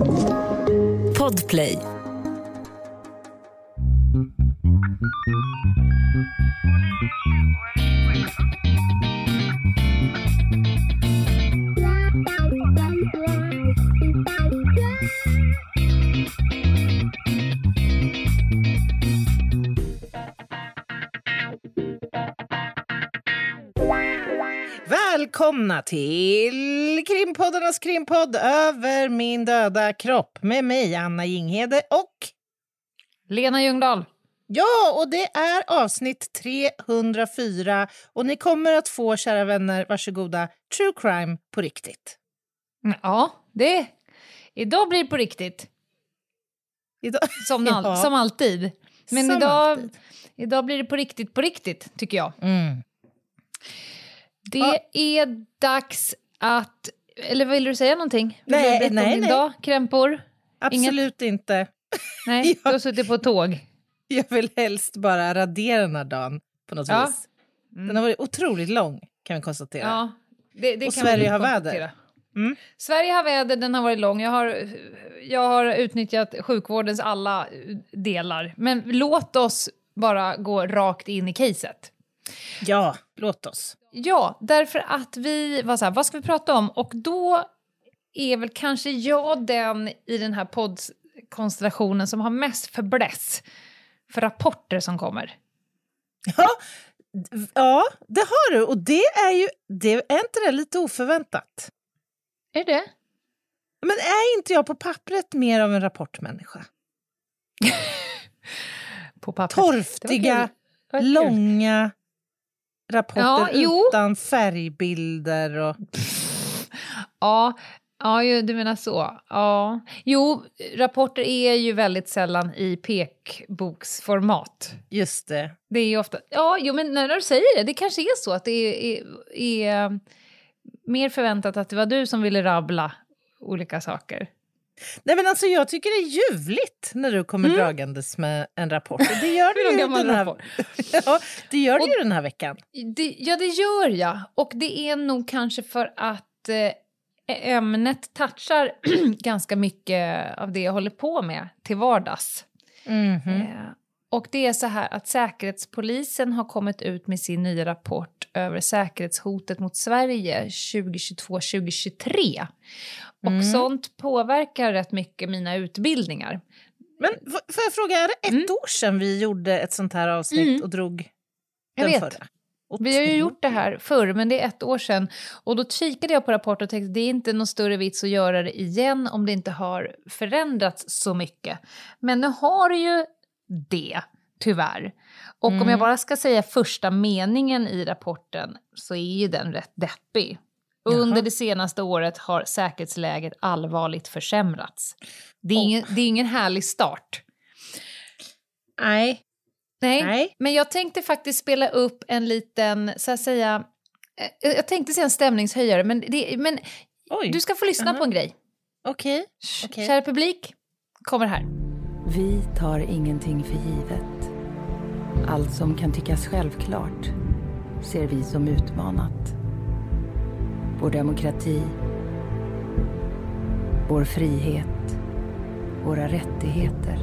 Podplay. Välkomna till Krimpoddarnas krimpodd Över min döda kropp med mig, Anna Jinghede och Lena Ljungdahl. Ja, och det är avsnitt 304 och ni kommer att få, kära vänner, varsågoda, true crime på riktigt. Ja, idag blir det på riktigt. Som alltid. Men idag blir det på riktigt, tycker jag. Mm. Det är dags att... Eller vill du säga någonting? Nej. Idag, krämpor? Absolut inte. Nej, du har suttit på tåg. Jag vill helst bara radera den här dagen på något vis. Den har varit otroligt lång, kan vi konstatera. Ja, det och kan Sverige har väder. Mm. Sverige har väder, den har varit lång. Jag har utnyttjat sjukvårdens alla delar. Men låt oss bara gå rakt in i caset. Ja, låt oss. Ja, därför att vi var så här, vad ska vi prata om? Och då är väl kanske jag den i den här poddkonstellationen som har mest fäbless för rapporter som kommer. Ja, det har du. Och det är inte det lite oförväntat? Är det? Men är inte jag på pappret mer av en rapportmänniska? På pappret. Torftiga, långa rapporter utan färgbilder och... Ja, du menar så. Ja. Jo, rapporter är ju väldigt sällan i pekboksformat. Just det. Det är ju ofta... Ja, men när du säger det kanske är så att det är mer förväntat att det var du som ville rabbla olika saker. Nej, men alltså jag tycker det är ljuvligt när du kommer dragandes med en rapport. Och det gör du ju det gör du ju den här veckan. Det gör jag. Och det är nog kanske för att ämnet touchar ganska mycket av det jag håller på med till vardags. Och det är så här att Säkerhetspolisen har kommit ut med sin nya rapport över säkerhetshotet mot Sverige 2022-2023. Och sånt påverkar rätt mycket mina utbildningar. Men får jag fråga, är det ett år sedan vi gjorde ett sånt här avsnitt och drog den förra? Vi har ju gjort det här förr, men det är 1 år sedan. Och då kikade jag på rapporten och tänkte att det är inte någon större vits att göra det igen om det inte har förändrats så mycket. Men nu har det ju det, tyvärr. Och om jag bara ska säga första meningen i rapporten så är ju den rätt deppig. Under det senaste året har säkerhetsläget allvarligt försämrats. Det är ingen härlig start. Nej. Men jag tänkte faktiskt spela upp en liten, så att säga, jag tänkte säga en stämningshöjare, men du ska få lyssna på en grej. Okej. Kära publik, kommer här. Vi tar ingenting för givet. Allt som kan tyckas självklart ser vi som utmanat. Vår demokrati, vår frihet, våra rättigheter.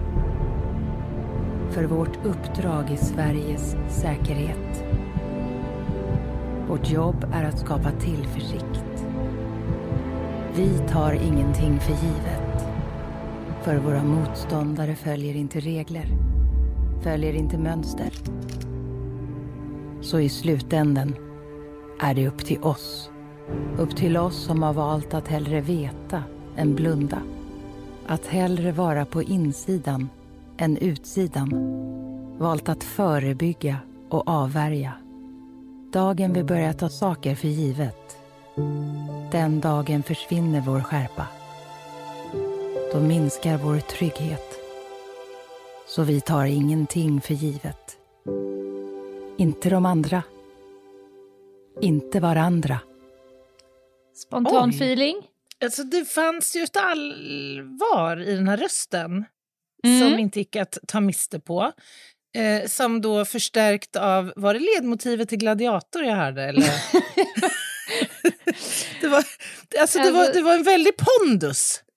För vårt uppdrag i Sveriges säkerhet. Vårt jobb är att skapa tillförsikt. Vi tar ingenting för givet. För våra motståndare följer inte regler, följer inte mönster. Så i slutänden är det upp till oss. Upp till oss som har valt att hellre veta än blunda. Att hellre vara på insidan än utsidan. Valt att förebygga och avvärja. Dagen vi börjar ta saker för givet. Den dagen försvinner vår skärpa. Då minskar vår trygghet. Så vi tar ingenting för givet. Inte de andra. Inte varandra. Spontan feeling? Alltså det fanns ju ett allvar i den här rösten som inte gick att ta miste på. Som då förstärkt av, var det ledmotivet till Gladiator jag hörde? Eller? det var en väldig pondus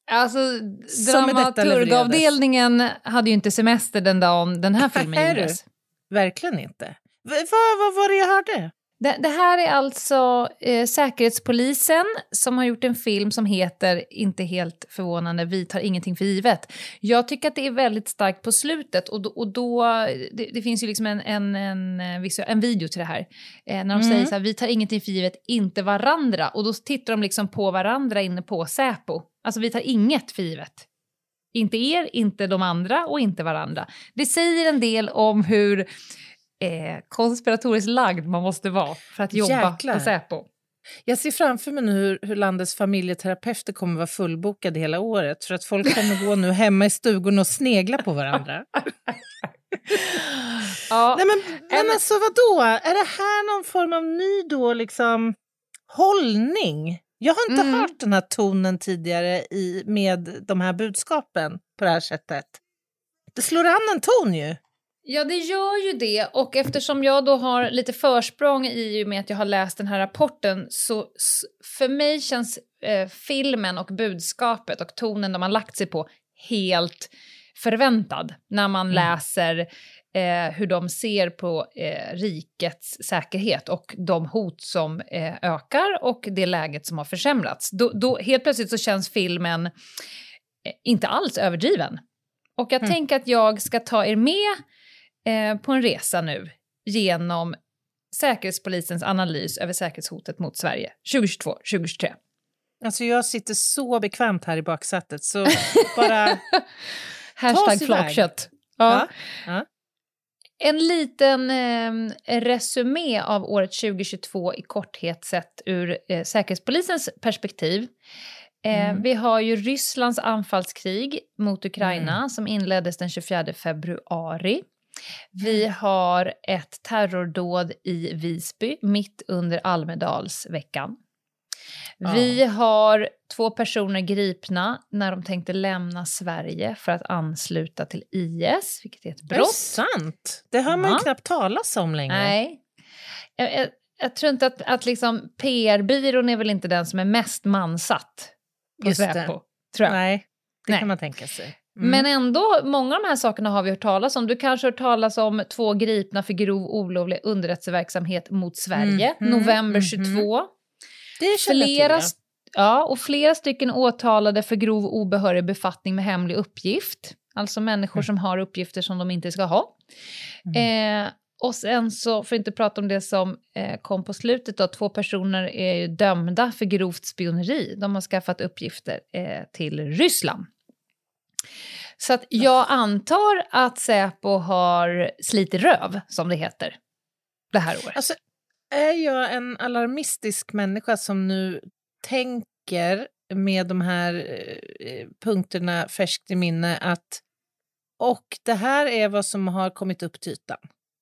Alltså, Som är detta dramaturgavdelningen hade ju inte semester den dagen den här filmen gjordes. Verkligen inte. Vad var det jag hörde? Det här är alltså Säkerhetspolisen som har gjort en film som heter, inte helt förvånande, Vi tar ingenting för givet. Jag tycker att det är väldigt starkt på slutet och då det finns ju liksom en video till det här. När de säger så här, vi tar ingenting för givet, inte varandra. Och då tittar de liksom på varandra inne på Säpo. Alltså vi tar inget för givet. Inte er, inte de andra och inte varandra. Det säger en del om hur konspiratoriskt lagd man måste vara för att jobba på Säpo. Jag ser framför mig nu hur landets familjeterapeuter kommer vara fullbokade hela året för att folk kommer gå nu hemma i stugorna och snegla på varandra. Ja. Nej, men alltså vadå? Är det här någon form av ny då liksom hållning? Jag har inte hört den här tonen tidigare med de här budskapen på det här sättet. Det slår an en ton ju. Ja, det gör ju det. Och eftersom jag då har lite försprång i och med att jag har läst den här rapporten, så för mig känns filmen och budskapet och tonen de har lagt sig på helt förväntad när man läser hur de ser på rikets säkerhet och de hot som ökar och det läget som har försämrats. Då helt plötsligt så känns filmen inte alls överdriven. Och jag tänker att jag ska ta er med på en resa nu genom Säkerhetspolisens analys över säkerhetshotet mot Sverige 2022-2023. Alltså jag sitter så bekvämt här i baksätet så bara hashtag flakkött. Ja. Ja. En liten resumé av året 2022 i korthet sett ur Säkerhetspolisens perspektiv. Vi har ju Rysslands anfallskrig mot Ukraina som inleddes den 24 februari. Vi har ett terrordåd i Visby mitt under Almedalsveckan. Vi har 2 personer gripna när de tänkte lämna Sverige för att ansluta till IS, vilket är ett brott. Är det sant? Det hör man ju knappt talas om längre. Nej. Jag tror inte att liksom PR-byrån är väl inte den som är mest mansatt på Säpo, tror jag. Nej, det kan man tänka sig. Men ändå, många av de här sakerna har vi hört talas om. Du kanske har hört talas om 2 gripna för grov olovlig underrättelseverksamhet mot Sverige, november 22. Det känner till, och flera stycken åtalade för grov obehörig befattning med hemlig uppgift. Alltså människor som har uppgifter som de inte ska ha. Och sen så, för att inte prata om det som kom på slutet då, 2 personer är ju dömda för grovt spioneri. De har skaffat uppgifter till Ryssland. Så att jag antar att Säpo har slitit röv, som det heter, det här året. Alltså, är jag en alarmistisk människa som nu tänker med de här punkterna färskt i minne att och det här är vad som har kommit upp till ytan?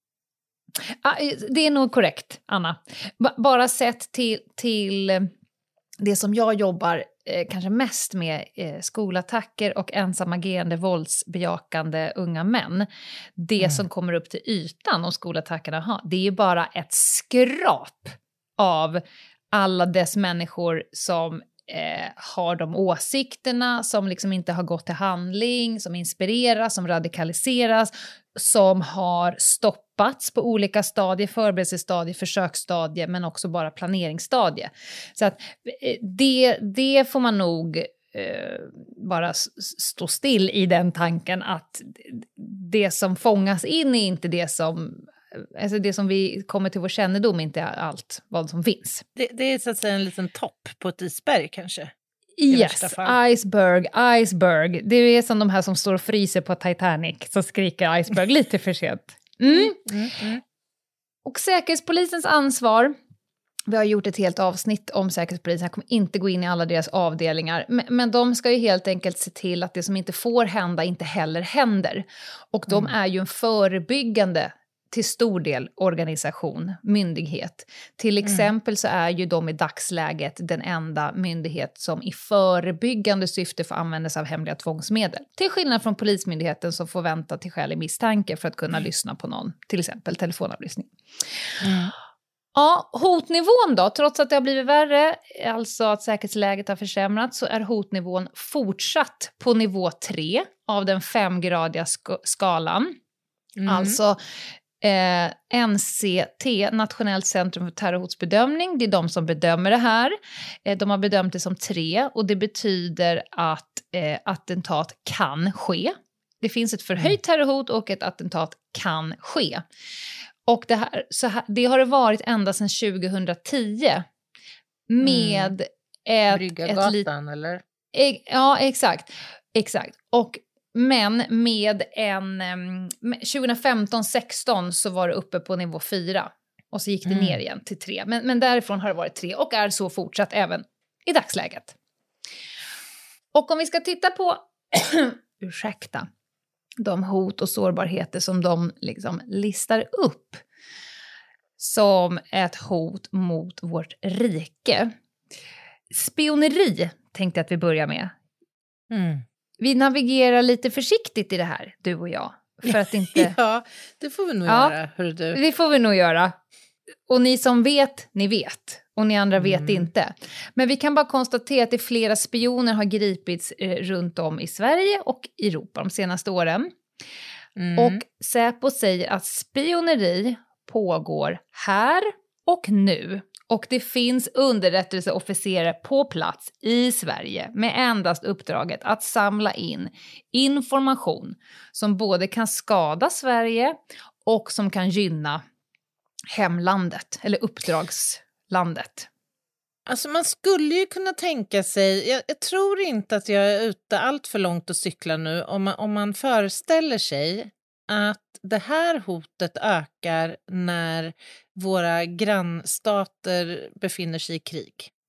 Det är nog korrekt, Anna. Bara sett till det som jag jobbar kanske mest med, skolattacker och ensamagerande våldsbejakande unga män. Det som kommer upp till ytan om skolattackerna har, det är ju bara ett skrap av alla dess människor som har de åsikterna, som liksom inte har gått till handling, som inspireras, som radikaliseras, som har stoppats på olika stadier, förberedelsestadier, försöksstadier, men också bara planeringsstadier. Så att det får man nog bara stå still i den tanken att det som fångas in är inte det som... Alltså det som vi kommer till vår kännedom, inte allt vad som finns. Det är så att säga en liten topp på ett isberg kanske? Yes, iceberg. Det är som de här som står och fryser på Titanic, så skriker iceberg lite för sent. Och Säkerhetspolisens ansvar, vi har gjort ett helt avsnitt om Säkerhetspolisen, jag kommer inte gå in i alla deras avdelningar, men de ska ju helt enkelt se till att det som inte får hända inte heller händer. Och de är ju en förebyggande till stor del organisation, myndighet. Till exempel så är ju de i dagsläget den enda myndighet som i förebyggande syfte får använda sig av hemliga tvångsmedel. Till skillnad från polismyndigheten som får vänta till skälig misstanke för att kunna lyssna på någon, till exempel telefonavlyssning. Ja, hotnivån då, trots att det har blivit värre, alltså att säkerhetsläget har försämrats, så är hotnivån fortsatt på nivå 3 av den 5-gradiga skalan. Alltså NCT, Nationellt centrum för terrorhotsbedömning, det är de som bedömer det här. De har bedömt det som 3 och det betyder att attentat kan ske. Det finns ett förhöjt terrorhot och ett attentat kan ske. Och det har det varit ända sedan 2010 med Bryggargatan, eller? Ja, exakt. Men med 2015-16 så var det uppe på nivå 4 och så gick det ner igen till 3. Men därifrån har det varit 3 och är så fortsatt även i dagsläget. Och om vi ska titta på de hot och sårbarheter som de liksom listar upp som ett hot mot vårt rike. Spioneri tänkte jag att vi börjar med. Vi navigerar lite försiktigt i det här, du och jag. För att inte... Ja, det får vi nog göra, hörru du. Det får vi nog göra. Och ni som vet, ni vet. Och ni andra vet inte. Men vi kan bara konstatera att det är flera spioner har gripits runt om i Sverige och Europa de senaste åren. Och Säpo säger att spioneri pågår här och nu. Och det finns underrättelseofficerare på plats i Sverige med endast uppdraget att samla in information som både kan skada Sverige och som kan gynna hemlandet eller uppdragslandet. Alltså man skulle ju kunna tänka sig, jag tror inte att jag är ute allt för långt och cyklar nu, om man föreställer sig att det här hotet ökar när våra grannstater befinner sig i krig.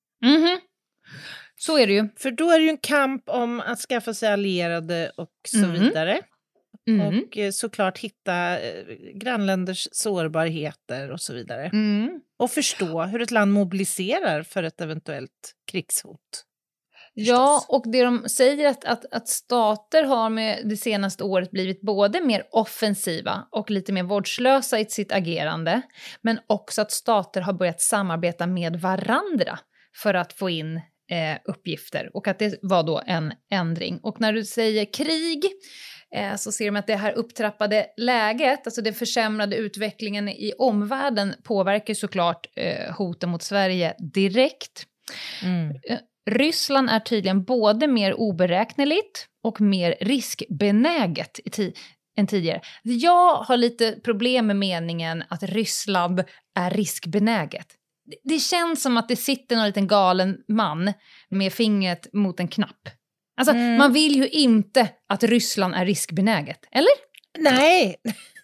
Så är det ju. För då är det ju en kamp om att skaffa sig allierade och så vidare. Och såklart hitta grannländers sårbarheter och så vidare. Och förstå hur ett land mobiliserar för ett eventuellt krigshot. Ja, och det de säger att stater har med det senaste året blivit både mer offensiva och lite mer vårdslösa i sitt agerande. Men också att stater har börjat samarbeta med varandra för att få in uppgifter. Och att det var då en ändring. Och när du säger krig så ser man att det här upptrappade läget, alltså den försämrade utvecklingen i omvärlden påverkar såklart hoten mot Sverige direkt. Ryssland är tydligen både mer oberäkneligt och mer riskbenäget än tidigare. Jag har lite problem med meningen att Ryssland är riskbenäget. Det känns som att det sitter någon liten galen man med fingret mot en knapp. Alltså, man vill ju inte att Ryssland är riskbenäget, eller? Nej.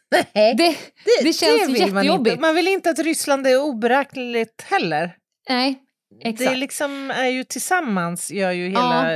Det känns ju jättejobbigt. Man vill inte att Ryssland är oberäkneligt heller. Nej, exakt. Det liksom är ju tillsammans, gör ju hela...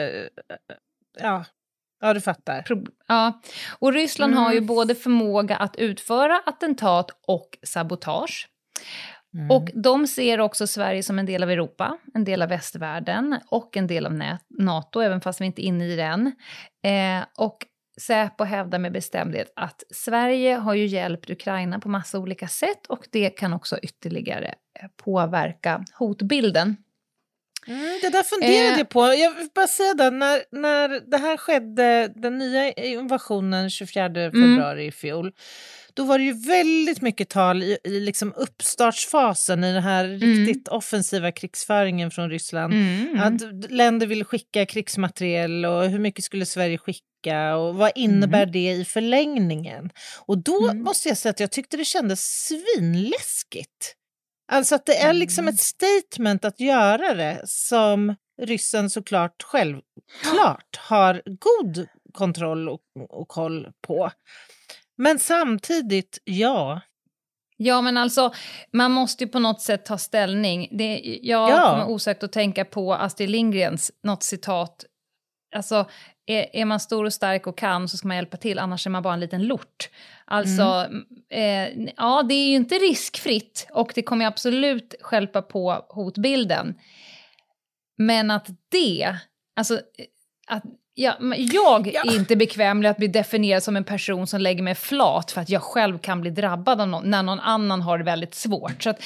Ja, du fattar. Ja, och Ryssland har ju både förmåga att utföra attentat och sabotage. Och de ser också Sverige som en del av Europa, en del av västvärlden och en del av NATO, även fast vi inte är inne i den. Och Säpo hävdar med bestämdhet att Sverige har ju hjälpt Ukraina på massa olika sätt och det kan också ytterligare påverka hotbilden. Det där funderade jag på. Jag vill bara säga det, när det här skedde, den nya invasionen 24 februari i fjol, då var det ju väldigt mycket tal i liksom uppstartsfasen i den här riktigt offensiva krigsföringen från Ryssland. Att länder ville skicka krigsmateriel och hur mycket skulle Sverige skicka och vad innebär det i förlängningen? Och då måste jag säga att jag tyckte det kändes svinläskigt. Alltså att det är liksom ett statement att göra det som ryssen såklart självklart har god kontroll och koll på. Men samtidigt, ja. Ja, men alltså, man måste ju på något sätt ta ställning. Jag kommer osökt att tänka på Astrid Lindgrens något citat. Alltså, är man stor och stark och kan så ska man hjälpa till, annars är man bara en liten lort. Alltså, ja, det är ju inte riskfritt och det kommer absolut stjälpa på hotbilden. Men att Ja, men jag är inte bekväm med att bli definierad som en person som lägger mig flat för att jag själv kan bli drabbad av när någon annan har det väldigt svårt. Så att,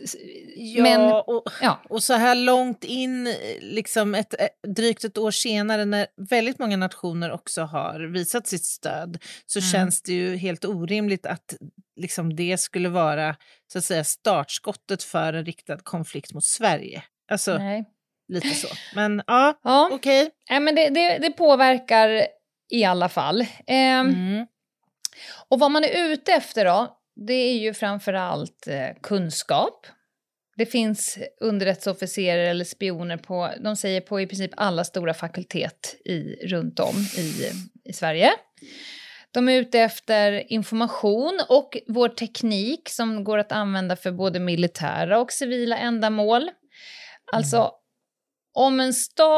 och så här långt in, liksom drygt ett år senare, när väldigt många nationer också har visat sitt stöd, så känns det ju helt orimligt att liksom det skulle vara, så att säga, startskottet för en riktad konflikt mot Sverige. Alltså, nej. Lite så. Men okej. Ja, men det påverkar i alla fall. Och vad man är ute efter då, det är ju framförallt kunskap. Det finns underrättelseofficerare eller spioner de säger på i princip alla stora fakultet runt om i Sverige. De är ute efter information och vår teknik som går att använda för både militära och civila ändamål. Alltså, om en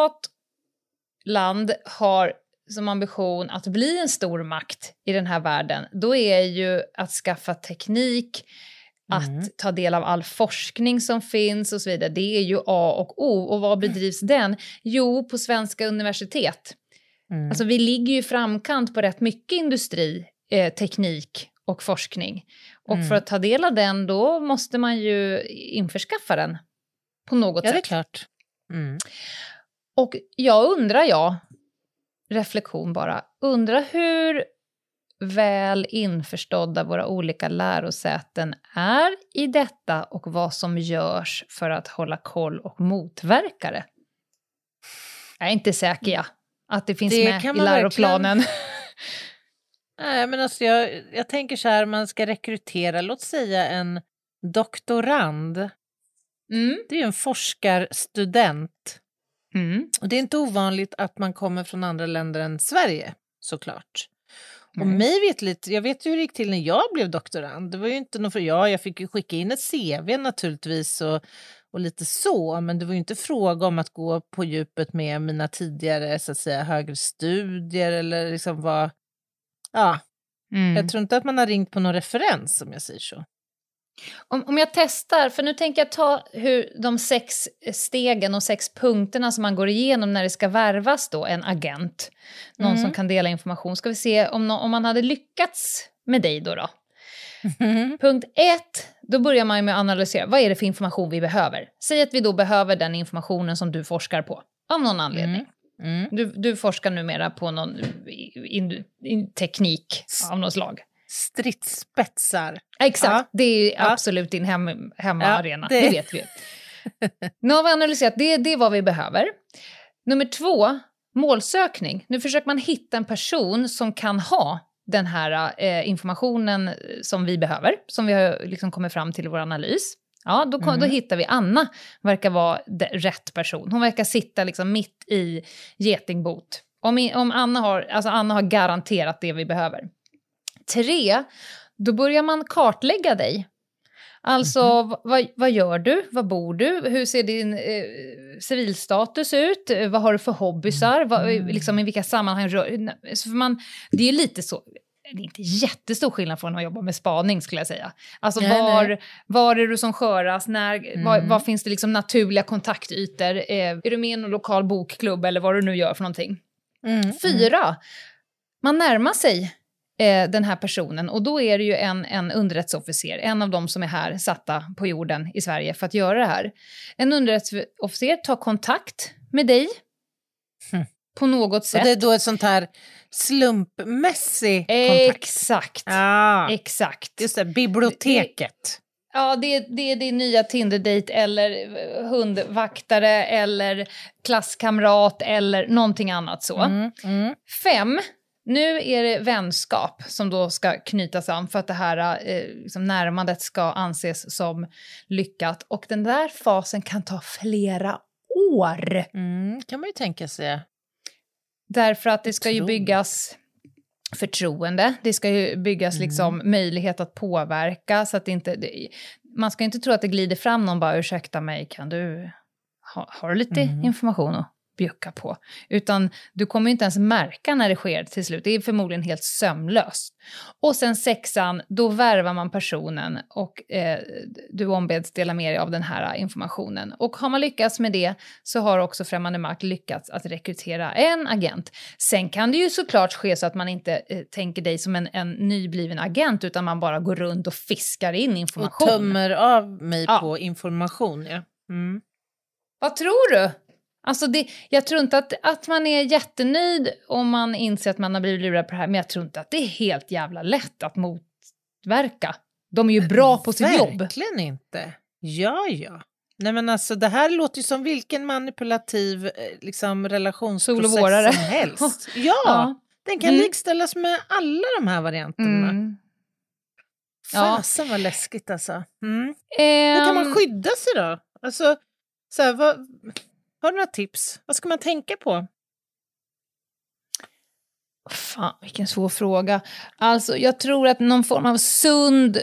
land har som ambition att bli en stor makt i den här världen, då är ju att skaffa teknik, att ta del av all forskning som finns och så vidare, det är ju A och O. Och vad bedrivs den? Jo, på svenska universitet. Alltså vi ligger ju framkant på rätt mycket industri, teknik och forskning. Och för att ta del av den, då måste man ju införskaffa den på något sätt. Ja, det är klart. Och reflektion bara, undrar hur väl införstådda våra olika lärosäten är i detta och vad som görs för att hålla koll och motverka det. Jag är inte säker att det finns med i läroplanen. Nej, men alltså jag tänker så här, man ska rekrytera, låt säga en doktorand. Det är ju en forskarstudent. Och det är inte ovanligt att man kommer från andra länder än Sverige, såklart. Och mig vet jag vet ju hur det gick till när jag blev doktorand. Det var ju inte något för jag fick ju skicka in ett CV naturligtvis och lite så. Men det var ju inte fråga om att gå på djupet med mina tidigare, så att säga, högre studier eller liksom vad. Ja, jag tror inte att man har ringt på någon referens, om jag säger så. Om jag testar, för nu tänker jag ta hur de 6 stegen och 6 punkterna som man går igenom när det ska värvas då en agent. Någon som kan dela information. Ska vi se om man hade lyckats med dig då. Punkt 1, då börjar man med att analysera. Vad är det för information vi behöver? Säg att vi då behöver den informationen som du forskar på. Av någon anledning. Du forskar numera på någon teknik av något slag. Stridsspetsar. Exakt, det är absolut din hemmaarena, det vet vi. Nu har vi analyserat, det är vad vi behöver. Nummer 2, målsökning. Nu försöker man hitta en person som kan ha den här informationen som vi behöver, som vi har liksom kommit fram till i vår analys. Ja, då hittar vi Anna, verkar vara rätt person. Hon verkar sitta liksom mitt i getingbot. Om Anna har garanterat det vi behöver. 3, då börjar man kartlägga dig. Alltså, vad gör du? Vad bor du? Hur ser din civilstatus ut? Vad har du för hobbysar? Liksom, i vilka sammanhang så det är lite så. Det är inte jättestor skillnad från att jobba med spaning, skulle jag säga. Alltså, var är du som sköras? Var finns det liksom naturliga kontaktytor? Är du med i en lokal bokklubb eller vad du nu gör för någonting? 4, man närmar sig den här personen, och då är det ju en underrättelseofficer, en av dem som är här satta på jorden i Sverige för att göra det här. En underrättelseofficer tar kontakt med dig på något sätt. Och det är då ett sånt här slumpmässig kontakt. Exakt. Exakt. Just det, biblioteket. Det är din nya Tinder-date eller hundvaktare eller klasskamrat eller någonting annat så. 5, nu är det vänskap som då ska knytas an för att det här liksom närmandet ska anses som lyckat. Och den där fasen kan ta flera år. Kan man ju tänka sig. Därför att det ska ju byggas förtroende. Det ska ju byggas liksom möjlighet att påverka. Så att man ska inte tro att det glider fram någon bara, ursäkta mig, kan du har du lite information bjucka på. Utan du kommer ju inte ens märka när det sker till slut. Det är förmodligen helt sömlöst. Och sen 6:an, då värvar man personen och du ombeds dela med dig av den här informationen. Och har man lyckats med det så har också främmande makt lyckats att rekrytera en agent. Sen kan det ju såklart ske så att man inte tänker dig som en nybliven agent, utan man bara går runt och fiskar in information. Och tömmer av mig på information, ja. Mm. Vad tror du? Alltså jag tror inte att man är jättenöjd om man inser att man har blivit lurad på det här. Men jag tror inte att det är helt jävla lätt att motverka. De är ju bra på sitt jobb. Verkligen inte. Ja. Nej, men alltså, det här låter ju som vilken manipulativ liksom, relationsprocess som helst. Ja, den kan likställas med alla de här varianterna. Fasen vad läskigt alltså. Hur kan man skydda sig då? Alltså, så här, har du några tips? Vad ska man tänka på? Fan, vilken svår fråga. Alltså, jag tror att någon form av sund...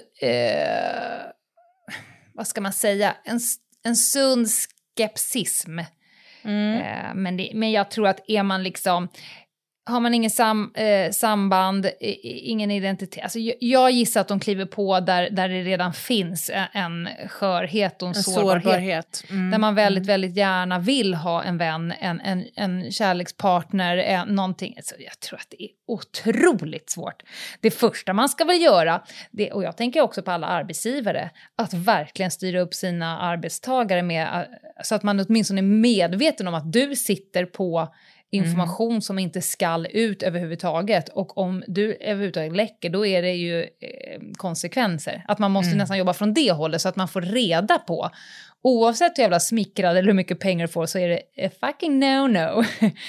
vad ska man säga? En sund skepsism. Men jag tror att är man liksom... Har man ingen samband, ingen identitet. Alltså jag gissar att de kliver på där det redan finns en skörhet och en sårbarhet. Där man väldigt, väldigt gärna vill ha en vän, en kärlekspartner, någonting. Så jag tror att det är otroligt svårt. Det första man ska väl göra, och jag tänker också på alla arbetsgivare, att verkligen styra upp sina arbetstagare med, så att man åtminstone är medveten om att du sitter på information som inte skall ut överhuvudtaget. Och om du överhuvudtaget läcker, då är det ju konsekvenser. Att man måste nästan jobba från det hållet så att man får reda på. Oavsett hur jävla smickrad eller hur mycket pengar du får, så är det a fucking no-no.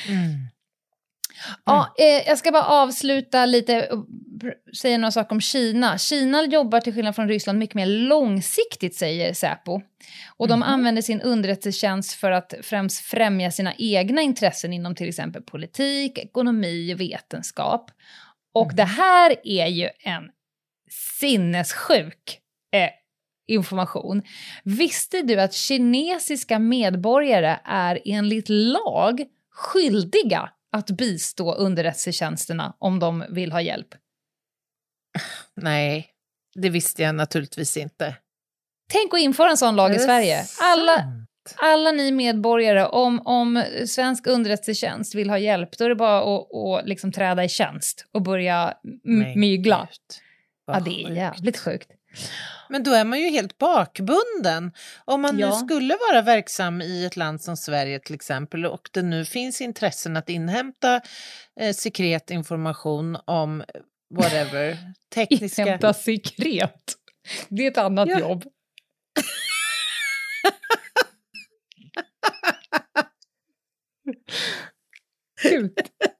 Ja, jag ska bara avsluta lite och säga några saker om Kina. Kina jobbar till skillnad från Ryssland mycket mer långsiktigt, säger Säpo. Och de använder sin underrättelsetjänst för att främst främja sina egna intressen inom till exempel politik, ekonomi och vetenskap. Och det här är ju en sinnessjuk information. Visste du att kinesiska medborgare är enligt lag skyldiga att bistå underrättelsetjänsterna om de vill ha hjälp? Nej, det visste jag naturligtvis inte. Tänk att införa en sån lag i Sverige. Alla ni medborgare, om svensk underrättelsetjänst vill ha hjälp, då är det bara att liksom träda i tjänst och börja mygla. Ja, det är jävligt sjukt. Men då är man ju helt bakbunden. Om man nu skulle vara verksam i ett land som Sverige till exempel, och det nu finns intressen att inhämta sekret information om whatever, tekniska... Inhämta sekret? Det är ett annat jobb. Gud.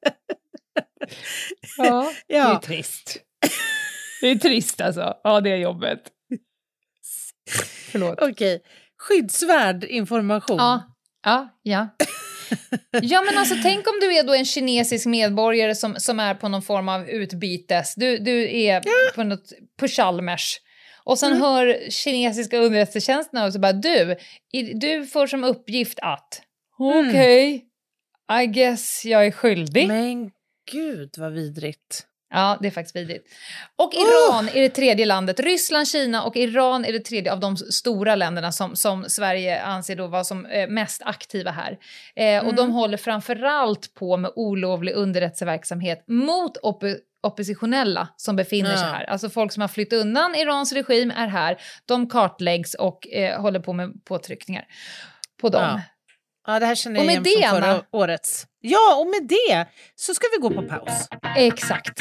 Ja, det är trist. Det är trist alltså. Ja, det är jobbet. Förlåt. Okej. Skyddsvärd information. Ja. Ja, men alltså tänk om du är då en kinesisk medborgare som är på någon form av utbytes. Du är på Chalmers. Och sen hör kinesiska underrättelsetjänsterna och så bara, du får som uppgift att okej, I guess jag är skyldig. Men gud vad vidrigt. Ja, det är faktiskt vidrigt. Och Iran är det tredje landet. Ryssland, Kina och Iran är det tredje av de stora länderna som Sverige anser då vara som mest aktiva här. Och de håller framförallt på med olovlig underrättelseverksamhet mot oppositionella som befinner sig här. Alltså folk som har flytt undan Irans regim är här. De kartläggs och håller på med påtryckningar på dem. Ja, det här känner jag igen från förra årets. Ja, och med det så ska vi gå på paus. Exakt.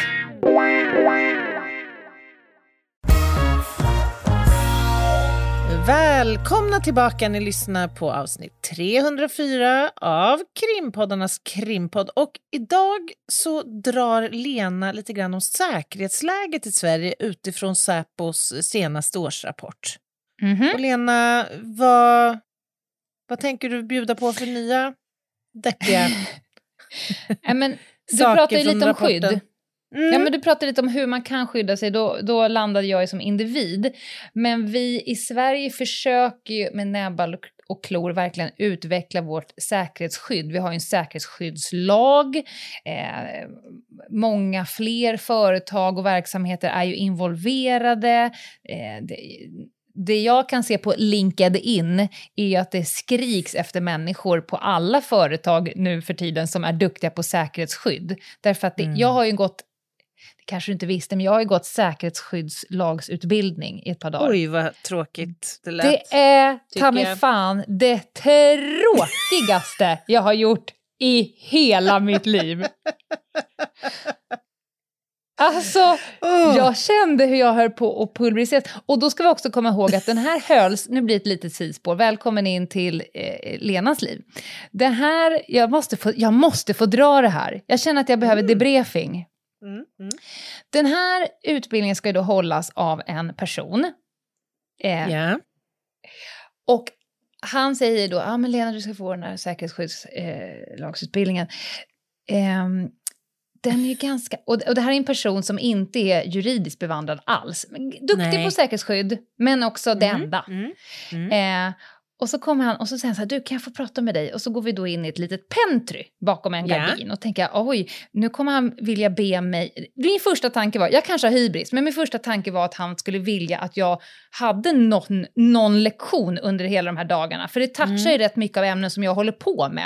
Välkomna tillbaka, ni lyssnar på avsnitt 304 av Krimpoddarnas Krimpodd. Och idag så drar Lena lite grann om säkerhetsläget i Sverige utifrån Säpos senaste årsrapport. Och Lena, vad tänker du bjuda på för nya deppiga men du pratar ju lite om skydd. Ja, men du pratade lite om hur man kan skydda sig. Då landade jag som individ. Men vi i Sverige försöker ju med näbbar och klor verkligen utveckla vårt säkerhetsskydd. Vi har ju en säkerhetsskyddslag. Många fler företag och verksamheter är ju involverade. Det jag kan se på LinkedIn är att det skriks efter människor på alla företag nu för tiden som är duktiga på säkerhetsskydd. Därför att jag har ju gått, det kanske du inte visste, men jag har ju gått säkerhetsskyddslagsutbildning i ett par dagar. Oj, vad tråkigt det lät. Det är, ta mig fan, det tråkigaste jag har gjort i hela mitt liv. Alltså, jag kände hur jag höll på att pulveriseras. Och då ska vi också komma ihåg att den här hölls, nu blir det ett litet sidospår. Välkommen in till Lenas liv. Det här, jag måste få dra det här. Jag känner att jag behöver debriefing. Den här utbildningen ska ju då hållas av en person. Och han säger då, men Lena, du ska få den här säkerhetsskyddslagsutbildningen. Den är ju ganska, och det här är en person som inte är juridiskt bevandrad alls. Duktig på säkerhetsskydd, men också det enda. Och så kommer han och så säger han så här, du, kan jag få prata med dig? Och så går vi då in i ett litet pentry bakom en gardin och tänker, oj, nu kommer han vilja be mig. Min första tanke var, jag kanske har hybris, men min första tanke var att han skulle vilja att jag hade någon lektion under hela de här dagarna. För det touchar ju rätt mycket av ämnen som jag håller på med.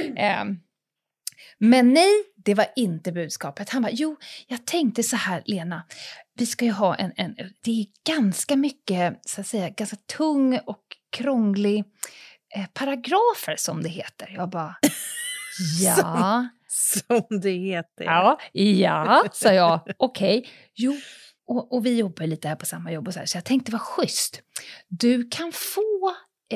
Men nej, det var inte budskapet. Han bara, jag tänkte så här, Lena. Vi ska ju ha det är ganska mycket, så att säga, ganska tung och krånglig paragrafer som det heter. Jag bara, ja. Som det heter. Ja, sa jag. Okej. Jo, och vi jobbar lite här på samma jobb och så här. Så jag tänkte, vad schysst. Du kan få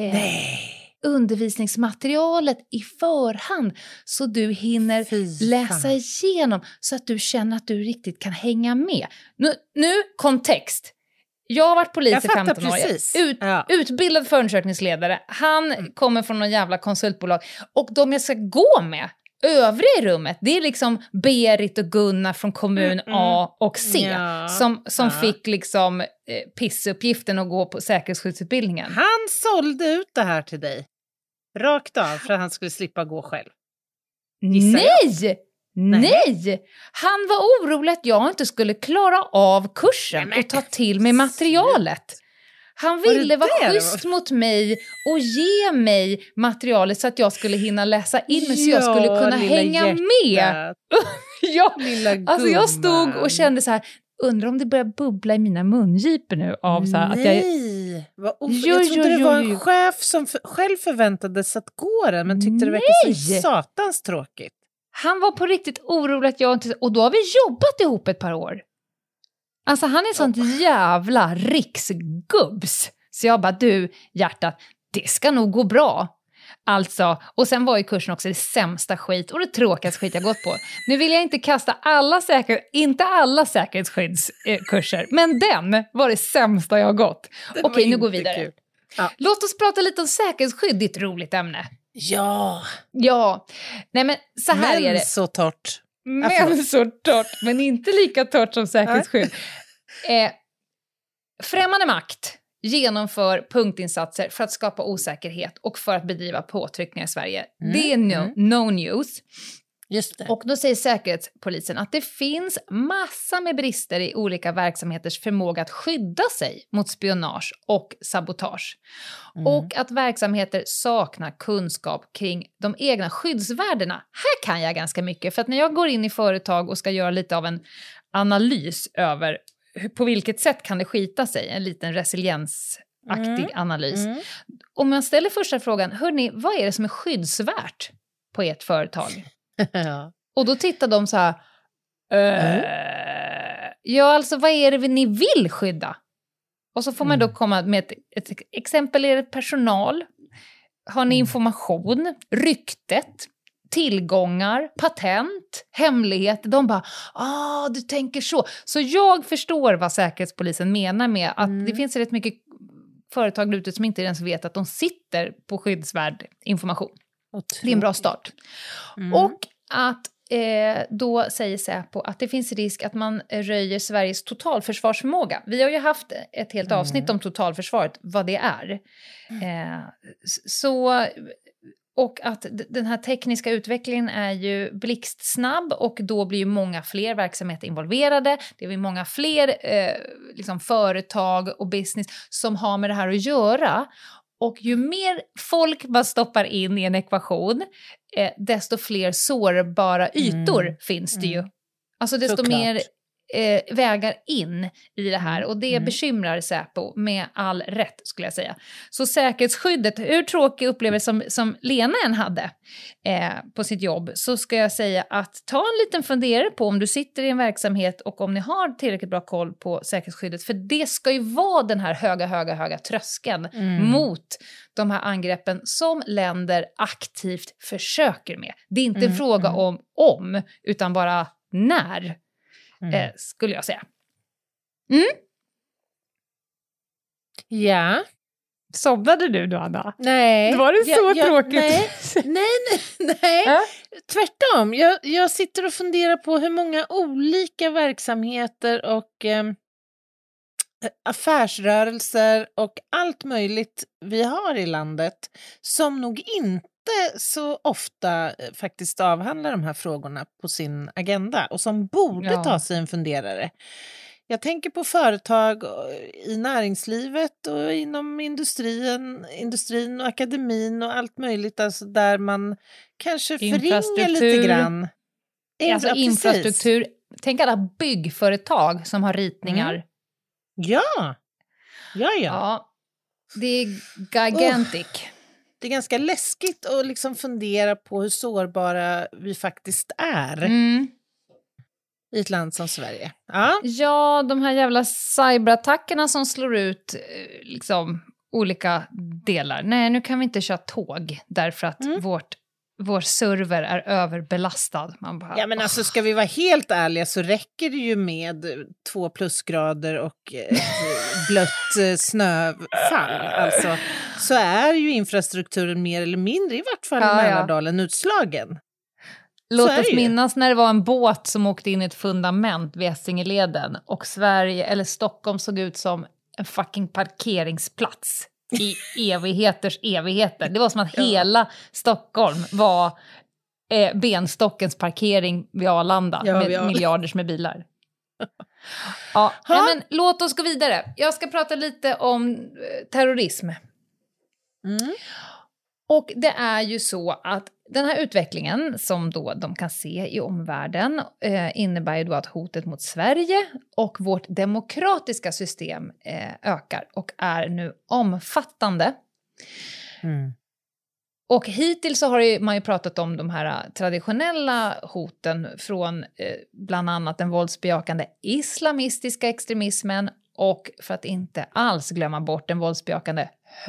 undervisningsmaterialet i förhand så du hinner läsa igenom så att du känner att du riktigt kan hänga med. Nu kontext. Jag har varit polis i 15 år. Utbildad förundersökningsledare. Han kommer från någon jävla konsultbolag. Och de jag ska gå med, övriga i rummet, det är liksom Berit och Gunnar från kommun A och C. Som fick liksom pissuppgiften att gå på säkerhetsskyddsutbildningen. Han sålde ut det här till dig. Rakt av för att han skulle slippa gå själv. Nej! Han var orolig att jag inte skulle klara av kursen och ta till mig materialet. Han ville vara schysst mot mig och ge mig materialet så att jag skulle hinna läsa in mig så jag skulle kunna hänga med. Alltså jag stod och kände så här, undrar om det börjar bubbla i mina mungiper nu av så här att jag... Jag trodde det var en chef som själv förväntades att gå den, men tyckte det verkade så satans tråkigt. Han var på riktigt orolig att jag inte... Och då har vi jobbat ihop ett par år. Alltså han är sånt jävla riksgubbs. Så jag bara, du hjärtat, det ska nog gå bra. Alltså, och sen var ju kursen också det sämsta skit och det tråkigaste skit jag gått på. Nu vill jag inte kasta inte alla säkerhetsskyddskurser, men den var det sämsta jag har gått. Okej, nu går vi vidare. Ja. Låt oss prata lite om säkerhetsskydd, ditt roligt ämne. Ja. Nej men så här är det. Så torrt. Så torrt, men inte lika torrt som säkerhetsskydd. Främmande makt genomför punktinsatser för att skapa osäkerhet och för att bedriva påtryckningar i Sverige. Det är no news. Just det. Och då säger Säkerhetspolisen att det finns massa med brister i olika verksamheters förmåga att skydda sig mot spionage och sabotage. Och att verksamheter saknar kunskap kring de egna skyddsvärdena. Här kan jag ganska mycket, för att när jag går in i företag och ska göra lite av en analys över på vilket sätt kan det skita sig, en liten resiliensaktig analys. Om man ställer första frågan, hörni, vad är det som är skyddsvärt på ert företag? Och då tittar de så här, alltså vad är det ni vill skydda? Och så får man då komma med ett exempel, är det personal? Har ni information? Ryktet? Tillgångar, patent, hemligheter. De bara, du tänker så. Så jag förstår vad Säkerhetspolisen menar med att det finns rätt mycket företag ute som inte ens vet att de sitter på skyddsvärd information. Det är en bra start. Och att då säger Säpo att det finns risk att man röjer Sveriges totalförsvarsförmåga. Vi har ju haft ett helt avsnitt om totalförsvaret, vad det är. Och att den här tekniska utvecklingen är ju blixtsnabb och då blir ju många fler verksamheter involverade. Det blir många fler liksom företag och business som har med det här att göra. Och ju mer folk man stoppar in i en ekvation, desto fler sårbara ytor finns det ju. Alltså desto mer vägar in i det här. Och det bekymrar Säpo med all rätt, skulle jag säga. Så säkerhetsskyddet, hur tråkig upplevelse som Lena än hade på sitt jobb, så ska jag säga att ta en liten funderare på om du sitter i en verksamhet och om ni har tillräckligt bra koll på säkerhetsskyddet. För det ska ju vara den här höga tröskeln mot de här angreppen som länder aktivt försöker med. Det är inte en fråga om, utan bara när. Skulle jag säga. Ja. Somnade du då, Anna? Nej. Var det så tråkigt? Nej. Tvärtom. Jag sitter och funderar på hur många olika verksamheter och affärsrörelser och allt möjligt vi har i landet som nog inte så ofta faktiskt avhandlar de här frågorna på sin agenda och som borde ta sig en funderare. Jag tänker på företag i näringslivet och inom industrin och akademin och allt möjligt, alltså där man kanske förringar lite grann. Alltså infrastruktur. Tänk alla byggföretag som har ritningar. Ja, det är gigantic. Det är ganska läskigt att liksom fundera på hur sårbara vi faktiskt är i ett land som Sverige. Ja, de här jävla cyberattackerna som slår ut liksom olika delar. Nej, nu kan vi inte köra tåg därför att vår server är överbelastad. Man bara, ja, men alltså ska vi vara helt ärliga så räcker det ju med 2 plusgrader och blött snöfall. Alltså, så är ju infrastrukturen mer eller mindre, i vart fall i Mälardalen, utslagen. Låt oss minnas när det var en båt som åkte in i ett fundament vid Essingeleden och Sverige, eller Stockholm, såg ut som en fucking parkeringsplats i evigheter. Det var som att hela Stockholm var benstockens parkering vid Arlanda med miljarders med bilar. Men låt oss gå vidare. Jag ska prata lite om terrorism. Och det är ju så att den här utvecklingen som då de kan se i omvärlden innebär ju då att hotet mot Sverige och vårt demokratiska system ökar och är nu omfattande. Och hittills så har man ju pratat om de här traditionella hoten från bland annat den våldsbejakande islamistiska extremismen och, för att inte alls glömma bort, den våldsbejakande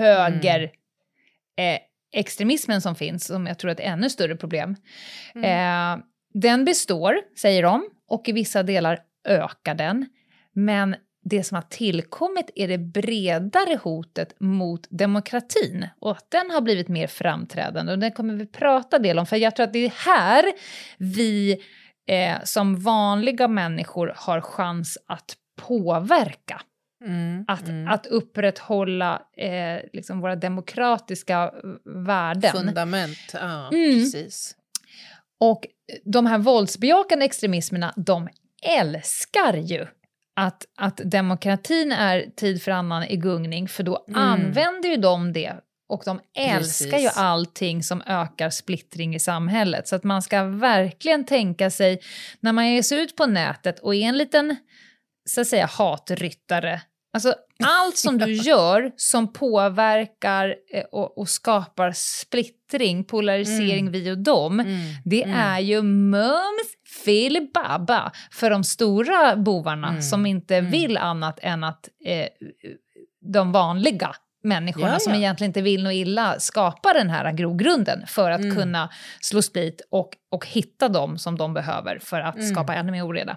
extremismen som finns, som jag tror är ett ännu större problem. Den består, säger de, och i vissa delar ökar den. Men det som har tillkommit är det bredare hotet mot demokratin. Och att den har blivit mer framträdande. Och det kommer vi prata del om. För jag tror att det är här vi som vanliga människor har chans att påverka. Att upprätthålla liksom våra demokratiska värden. Fundament, precis. Och de här våldsbejakande extremismerna, de älskar ju att demokratin är tid för annan i gungning, för då använder ju de det. Och de älskar ju allting som ökar splittring i samhället. Så att man ska verkligen tänka sig, när man ger sig ut på nätet och är en liten, så att säga, hatryttare. Alltså allt som du gör som påverkar och skapar splittring, polarisering vi och dem, det är ju mums filibaba för de stora bovarna som inte vill annat än att de vanliga människorna som egentligen inte vill något illa skapar den här grogrunden för att kunna slå split och hitta dem som de behöver för att skapa ännu mer oreda.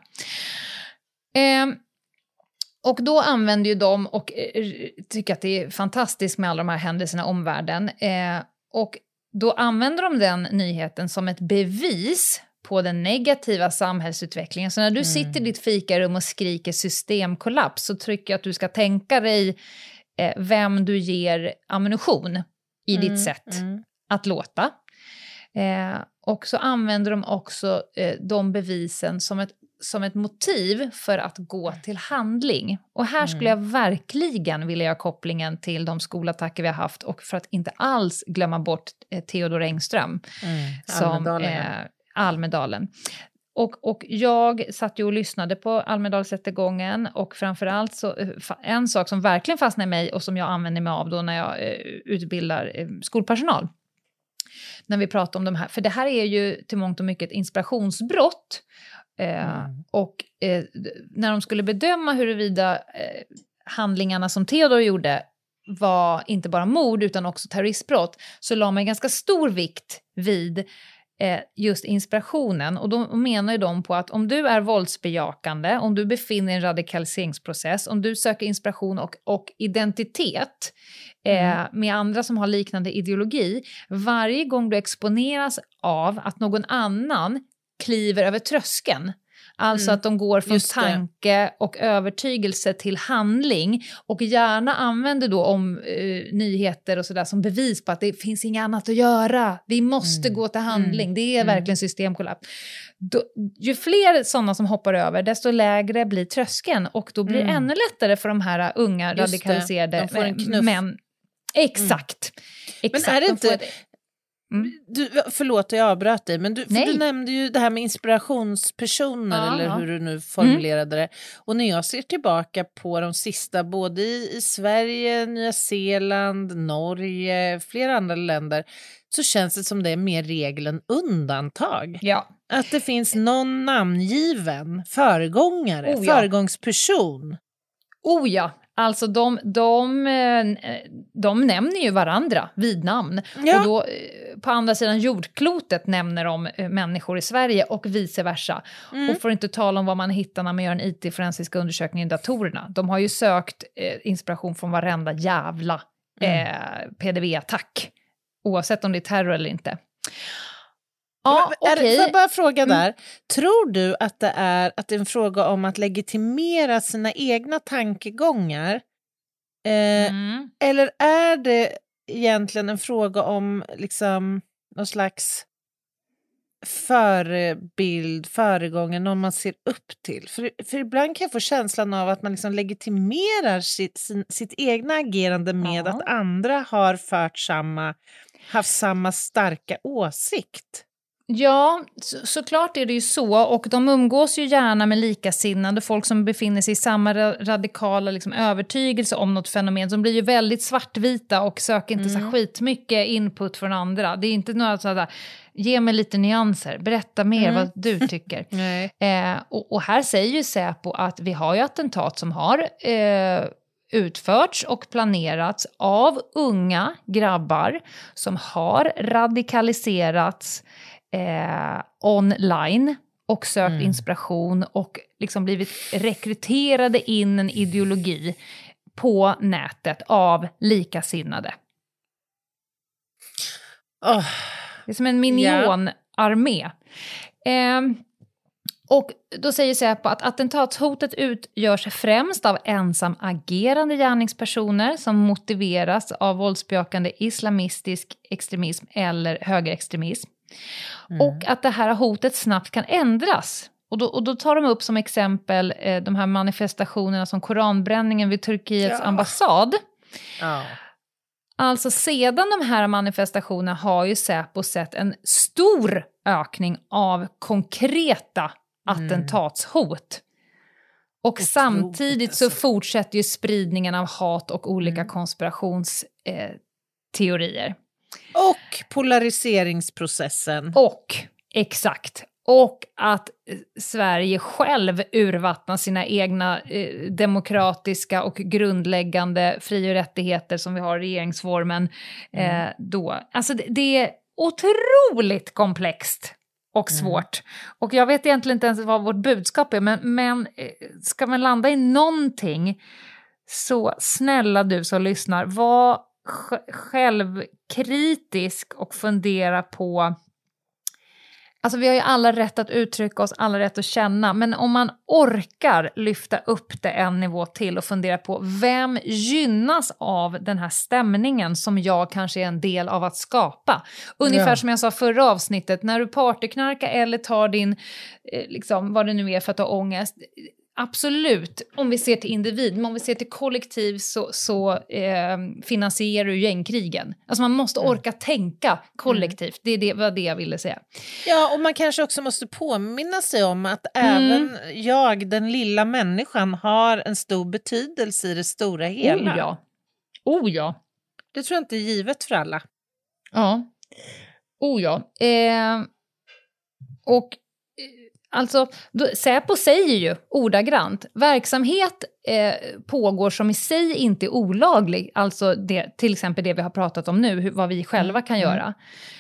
Och då använder ju de och tycker att det är fantastiskt med alla de här händelserna i omvärlden. Och då använder de den nyheten som ett bevis på den negativa samhällsutvecklingen. Så när du sitter i ditt fikarum och skriker systemkollaps, så tycker jag att du ska tänka dig vem du ger ammunition i ditt sätt att låta. Och så använder de också de bevisen som ett motiv för att gå till handling. Och här skulle jag verkligen vilja göra kopplingen till de skolattacker vi har haft, och för att inte alls glömma bort Theodor Engström som Almedalen. Och jag satt ju och lyssnade på Almedalsrättegången, och framförallt så en sak som verkligen fastnade i mig och som jag använder mig av då när jag utbildar skolpersonal. När vi pratar om de här, för det här är ju till mångt och mycket ett inspirationsbrott. Och när de skulle bedöma huruvida handlingarna som Theodor gjorde var inte bara mord utan också terroristbrott, så la man ganska stor vikt vid just inspirationen. Och då menar ju de på att om du är våldsbejakande, om du befinner i en radikaliseringsprocess, om du söker inspiration och identitet med andra som har liknande ideologi, varje gång du exponeras av att någon annan kliver över tröskeln, alltså att de går från tanke och övertygelse till handling, och gärna använder då om nyheter och sådär som bevis på att det finns inget annat att göra, vi måste gå till handling, det är verkligen systemkollaps. Ju fler sådana som hoppar över, desto lägre blir tröskeln, och då blir det ännu lättare för de här unga radikaliserade män. Exakt. Men är det inte... Du, förlåt att jag avbröt dig, men du nämnde ju det här med inspirationspersoner, eller hur du nu formulerade det. Och när jag ser tillbaka på de sista, både i Sverige, Nya Zeeland, Norge, flera andra länder, så känns det som det är mer regel än undantag. Ja. Att det finns någon namngiven föregångare, föregångsperson. Oh ja, alltså de nämner ju varandra vid namn. Ja. Och då på andra sidan jordklotet nämner de människor i Sverige och vice versa. Och för att inte tala om vad man hittar när man gör en IT-forensisk undersökning i datorerna. De har ju sökt inspiration från varenda jävla PDV-attack. Oavsett om det är terror eller inte. Ja, får jag bara fråga där. Tror du att det är en fråga om att legitimera sina egna tankegångar? Eller är det egentligen en fråga om liksom någon slags föregångare, någon man ser upp till? För ibland kan jag få känslan av att man liksom legitimerar sitt egna agerande med att andra har haft samma starka åsikt. Ja, såklart är det ju så, och de umgås ju gärna med likasinnade folk som befinner sig i samma radikala liksom, övertygelse om något fenomen, som blir ju väldigt svartvita och söker inte så skitmycket input från andra. Det är inte några sådär, ge mig lite nyanser, berätta mer vad du tycker. Och här säger ju Säpo att vi har ju attentat som har utförts och planerats av unga grabbar som har radikaliserats online och sökt inspiration och liksom blivit rekryterade in en ideologi på nätet av likasinnade. Det är som en minionarmé. Och då säger Säpo att attentatshotet utgörs främst av ensamagerande gärningspersoner som motiveras av våldsbejakande islamistisk extremism eller högerextremism. Och att det här hotet snabbt kan ändras. Och då tar de upp som exempel de här manifestationerna som koranbränningen vid Turkiets ambassad. Alltså sedan de här manifestationerna har ju Säpo sett en stor ökning av konkreta attentatshot. Och samtidigt så fortsätter ju spridningen av hat och olika konspirationsteorier. Och polariseringsprocessen. Exakt. Och att Sverige själv urvattnar sina egna demokratiska och grundläggande fri- och rättigheter som vi har i regeringsformen då. Alltså det är otroligt komplext och svårt. Och jag vet egentligen inte ens vad vårt budskap är, men ska man landa i någonting, så snälla du som lyssnar, var självkritisk och fundera på, Alltså vi har ju alla rätt att uttrycka oss, alla rätt att känna. Men om man orkar lyfta upp det en nivå till och fundera på vem gynnas av den här stämningen som jag kanske är en del av att skapa. Ungefär som jag sa förra avsnittet, när du partyknarkar eller tar din, liksom, vad det nu är för att ha ångest. Absolut, om vi ser till individ, men om vi ser till kollektiv så finansierar ju gängkrigen. Alltså man måste orka tänka kollektivt, det var det jag ville säga. Ja, och man kanske också måste påminna sig om att även jag, den lilla människan, har en stor betydelse i det stora hela. Oh ja. Det tror jag inte är givet för alla. Ja. Och alltså, Säpo säger ju ordagrant, verksamhet pågår som i sig inte är olaglig, alltså till exempel det vi har pratat om nu, vad vi själva kan göra.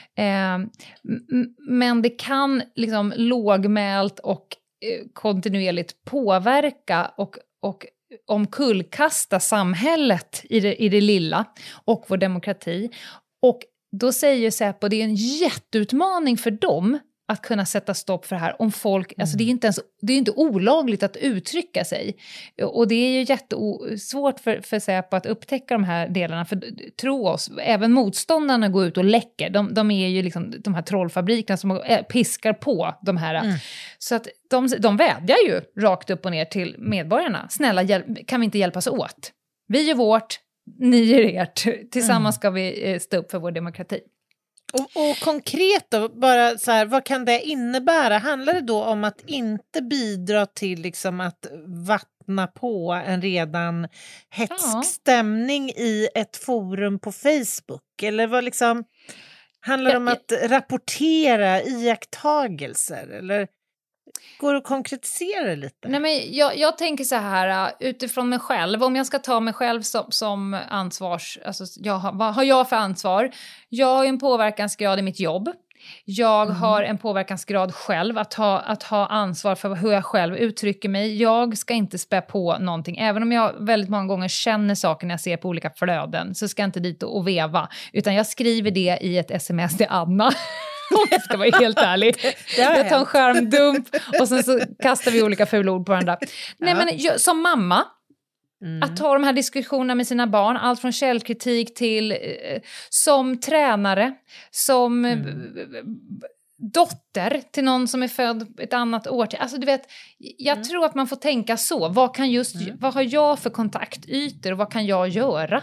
Men det kan liksom lågmält och kontinuerligt påverka och omkullkasta samhället i det lilla och vår demokrati. Och då säger Säpo, det är en jätteutmaning för dem att kunna sätta stopp för det här om folk, alltså det är inte olagligt att uttrycka sig. Och det är ju jättesvårt för Säpo att upptäcka de här delarna, för tro oss, även motståndarna går ut och läcker. De är ju liksom de här trollfabrikerna som piskar på de här. Så att de vädjar ju rakt upp och ner till medborgarna. Snälla, kan vi inte hjälpas åt? Vi gör vårt, ni gör ert. Tillsammans ska vi stå upp för vår demokrati. Och konkret då, bara så här, vad kan det innebära? Handlar det då om att inte bidra till liksom att vattna på en redan hetsk stämning i ett forum på Facebook? Eller vad liksom, handlar det om att rapportera iakttagelser? Eller går det att konkretisera det lite? Nej, men jag tänker så här, utifrån mig själv, om jag ska ta mig själv som ansvars, alltså vad har jag för ansvar? Jag har ju en påverkansgrad i mitt jobb. Jag har en påverkansgrad själv att ha ansvar för hur jag själv uttrycker mig. Jag ska inte spä på någonting. Även om jag väldigt många gånger känner saker när jag ser på olika flöden, så ska jag inte dit och veva. Utan jag skriver det i ett sms till Anna. Om jag ska vara helt ärlig. Jag tar en skärmdump och sen så kastar vi olika fula ord på varandra. Nej, men som mamma, att ta de här diskussionerna med sina barn, allt från källkritik till som tränare, som dotter till någon som är född ett annat år till. Alltså du vet, jag tror att man får tänka så. Vad har jag för kontaktytor och vad kan jag göra?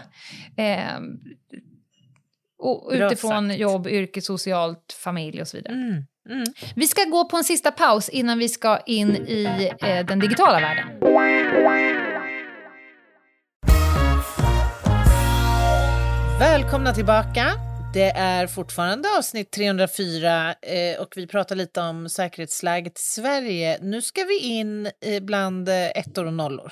Och utifrån jobb, yrke, socialt, familj och så vidare. Vi ska gå på en sista paus innan vi ska in i den digitala världen. Välkomna tillbaka. Det är fortfarande avsnitt 304 och vi pratar lite om säkerhetsläget i Sverige. Nu ska vi in bland ettor och nollor.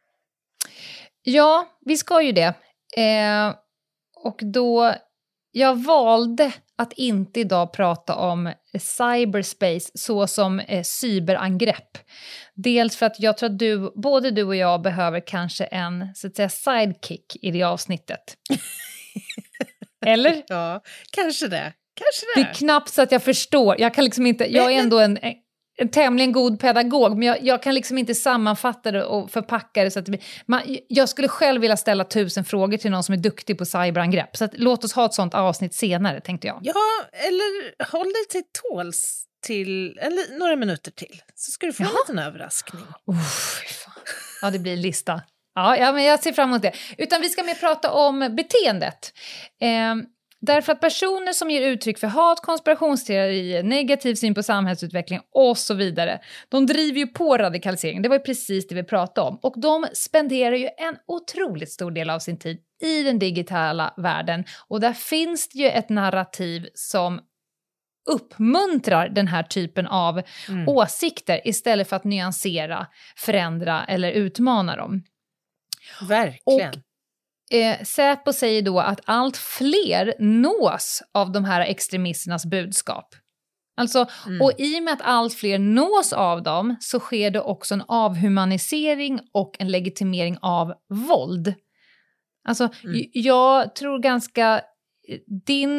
Ja, vi ska ju det. Och då... Jag valde att inte idag prata om cyberspace så som cyberangrepp. Dels för att jag tror att både du och jag behöver kanske en, så att säga, sidekick i det avsnittet. Eller? Ja, kanske det. Det är knappt så att jag förstår. Jag kan liksom inte, jag är ändå en tämligen god pedagog, men jag kan liksom inte sammanfatta det och förpacka det så att jag skulle själv vilja ställa 1000 frågor till någon som är duktig på cyberangrepp. Så att, låt oss ha ett sånt avsnitt senare, tänkte jag. Ja, eller håll dig till tåls till några minuter till. Så ska du få en liten överraskning. Fan. Ja, det blir en lista. Ja, men jag ser fram emot det. Utan vi ska mer prata om beteendet. Därför att personer som ger uttryck för hat, konspirationsteorier, negativ syn på samhällsutveckling och så vidare, de driver ju på radikalisering. Det var ju precis det vi pratade om. Och de spenderar ju en otroligt stor del av sin tid i den digitala världen. Och där finns det ju ett narrativ som uppmuntrar den här typen av åsikter istället för att nyansera, förändra eller utmana dem. Verkligen. Och Säpo säger då att allt fler nås av de här extremisternas budskap. Alltså, och i och med att allt fler nås av dem så sker det också en avhumanisering och en legitimering av våld. Alltså, jag tror ganska...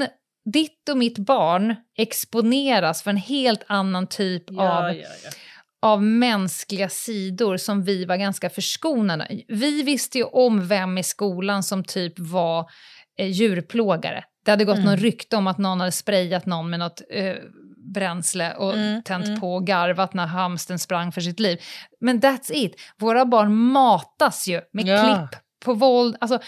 ditt och mitt barn exponeras för en helt annan typ av mänskliga sidor som vi var ganska förskonade. Vi visste ju om vem i skolan som typ var djurplågare. Det hade gått någon rykte om att någon hade sprayat någon med något bränsle och tänt på och garvat när hamsten sprang för sitt liv. Men that's it. Våra barn matas ju med klipp på våld. Alltså,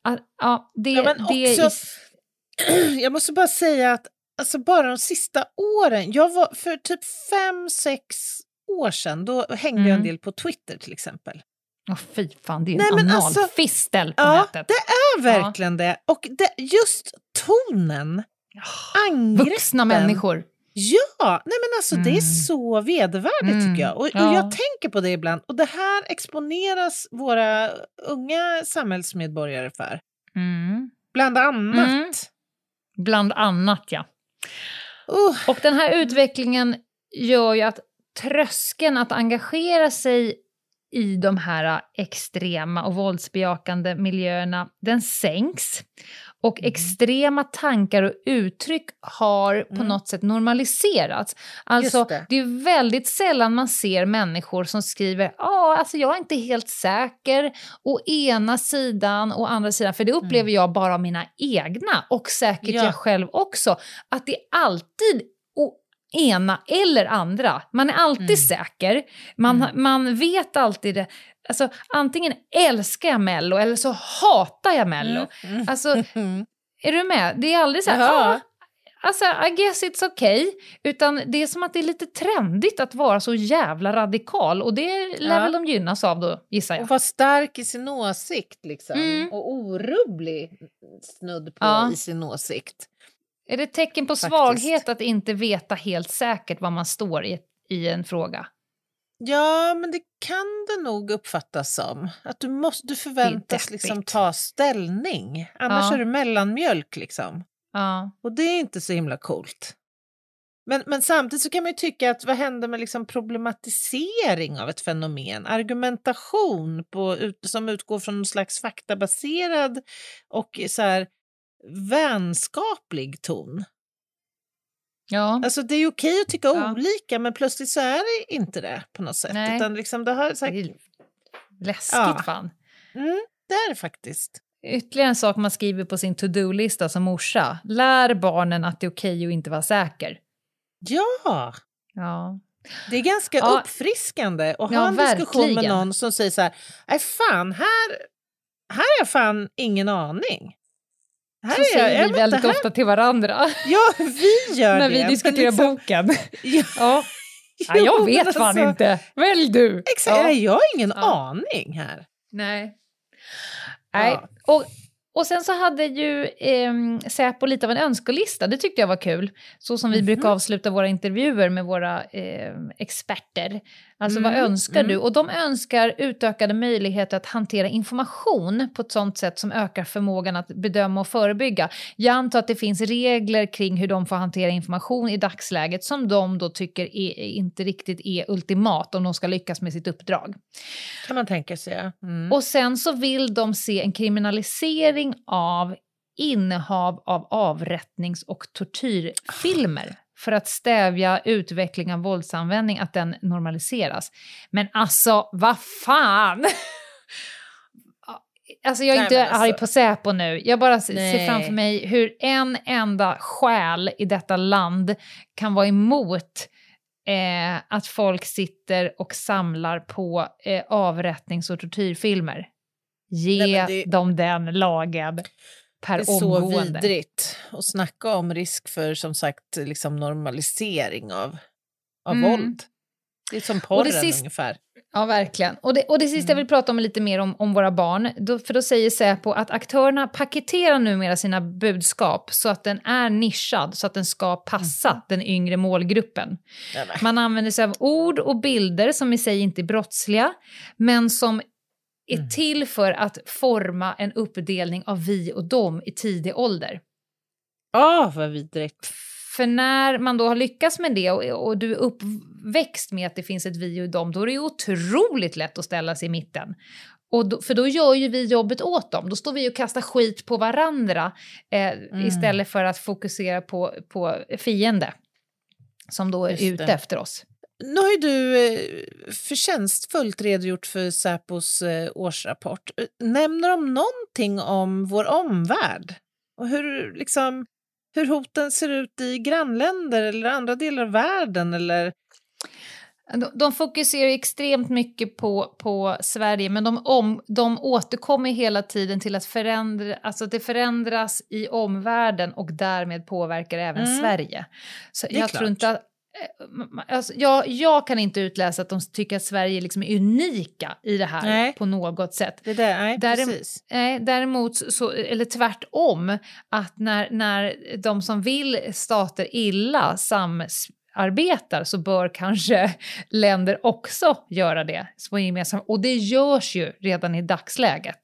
jag måste bara säga att alltså bara de sista åren, jag var för typ 5-6 år sedan, då hängde jag en del på Twitter till exempel. Fy fan, det är en analfistel på nätet. Det är verkligen det. Och just tonen, angreppen. Vuxna människor. Ja, nej men alltså det är så vedervärdigt tycker jag. Och jag tänker på det ibland. Och det här exponeras våra unga samhällsmedborgare för. Bland annat. Bland annat, ja. Och den här utvecklingen gör ju att tröskeln att engagera sig i de här extrema och våldsbejakande miljöerna, den sänks. Och extrema tankar och uttryck har på något sätt normaliserats. Alltså det är väldigt sällan man ser människor som skriver alltså jag är inte helt säker å ena sidan och andra sidan. För det upplever jag bara av mina egna och säkert jag själv också. Att det är alltid ena eller andra. Man är alltid säker. Man vet alltid det. Alltså, antingen älskar jag Mello eller så hatar jag Mello. Alltså, är du med? Det är aldrig så här, alltså, I guess it's okay. Utan det är som att det är lite trendigt att vara så jävla radikal. Och det lär väl de gynnas av då, gissar jag. Och vara stark i sin åsikt liksom. Och orubblig snudd på i sin åsikt. Är det ett tecken på svaghet att inte veta helt säkert vad man står i en fråga? Ja, men det kan det nog uppfattas som. Att du förväntas liksom ta ställning. Annars är du mellanmjölk liksom. Och det är inte så himla coolt. Men samtidigt så kan man ju tycka att vad händer med liksom problematisering av ett fenomen? Argumentation som utgår från någon slags faktabaserad och så här vänskaplig ton. Ja. Alltså det är okej att tycka olika, men plötsligt så är det inte det på något sätt. Nej. Utan liksom det har sagt... Läskigt fan. Det är det faktiskt. Ytterligare en sak man skriver på sin to-do-lista som morsa. Lär barnen att det är okej att inte vara säker. Ja. Det är ganska uppfriskande att ha en diskussion med någon som säger så här: nej fan, här har jag fan ingen aning. Här så säger vi väldigt ofta till varandra. Ja, vi gör när det. När vi diskuterar boken. Jag vet fan inte. Välj du. Exakt, jag har ingen aning här. Nej. Och sen så hade ju Säpo lite av en önskelista. Det tyckte jag var kul. Så som vi brukar avsluta våra intervjuer med våra experter. Alltså vad önskar du? Och de önskar utökade möjligheter att hantera information på ett sånt sätt som ökar förmågan att bedöma och förebygga. Jag antar att det finns regler kring hur de får hantera information i dagsläget som de då tycker inte riktigt är ultimat om de ska lyckas med sitt uppdrag. Kan man tänka sig, Och sen så vill de se en kriminalisering av innehav av avrättnings- och tortyrfilmer för att stävja utveckling av våldsanvändning, att den normaliseras. Men alltså, vad fan! Alltså jag är inte arg på Säpo nu. Jag bara ser framför mig hur en enda själ i detta land kan vara emot att folk sitter och samlar på avrättnings- och tortyrfilmer. Ge dem den lagen per omgående. Det är så vidrigt att snacka om risk för, som sagt, liksom normalisering av våld. Det är som porren ungefär. Ja, verkligen. Och det sista jag vill prata om lite mer om våra barn. För då säger Säpo att aktörerna paketerar numera sina budskap så att den är nischad, så att den ska passa den yngre målgruppen. Man använder sig av ord och bilder som i sig inte är brottsliga, men som är till för att forma en uppdelning av vi och dem i tidig ålder. Vad vidrigt. För när man då har lyckats med det och du är uppväxt med att det finns ett vi och dem, då är det otroligt lätt att ställa sig i mitten. För då gör ju vi jobbet åt dem. Då står vi och kastar skit på varandra istället för att fokusera på fiende som då är ute efter oss. Nu har ju du förtjänstfullt redogjort för Säpos årsrapport. Nämner de någonting om vår omvärld? Och hur hoten ser ut i grannländer eller andra delar av världen? Eller? De fokuserar extremt mycket på Sverige, men de återkommer hela tiden till att det förändras i omvärlden och därmed påverkar även Sverige. Så jag tror inte att jag kan inte utläsa att de tycker att Sverige liksom är unika i det här på något sätt. Precis. Däremot eller tvärtom, att när de som vill stater illa samarbetar, så bör kanske länder också göra det. Och det görs ju redan i dagsläget.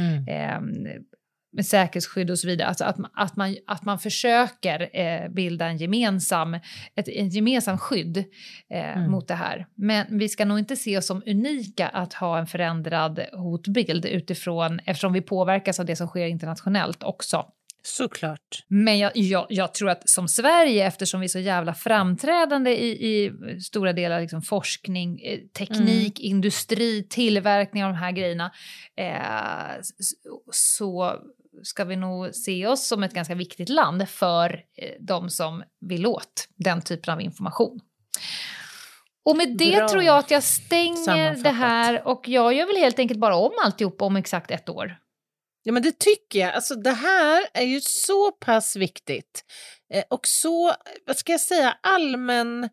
Med säkerhetsskydd och så vidare. Alltså att man försöker bilda en gemensam skydd mot det här. Men vi ska nog inte se oss som unika att ha en förändrad hotbild eftersom vi påverkas av det som sker internationellt också. Såklart. Men jag tror att som Sverige, eftersom vi är så jävla framträdande i stora delar liksom forskning, teknik, industri, tillverkning av de här grejerna, så ska vi nog se oss som ett ganska viktigt land för de som vill åt den typen av information. Och med det tror jag att jag stänger det här, och jag gör väl helt enkelt bara om alltihop om exakt 1 år. Ja, men det tycker jag. Alltså det här är ju så pass viktigt. Och så, vad ska jag säga, allmän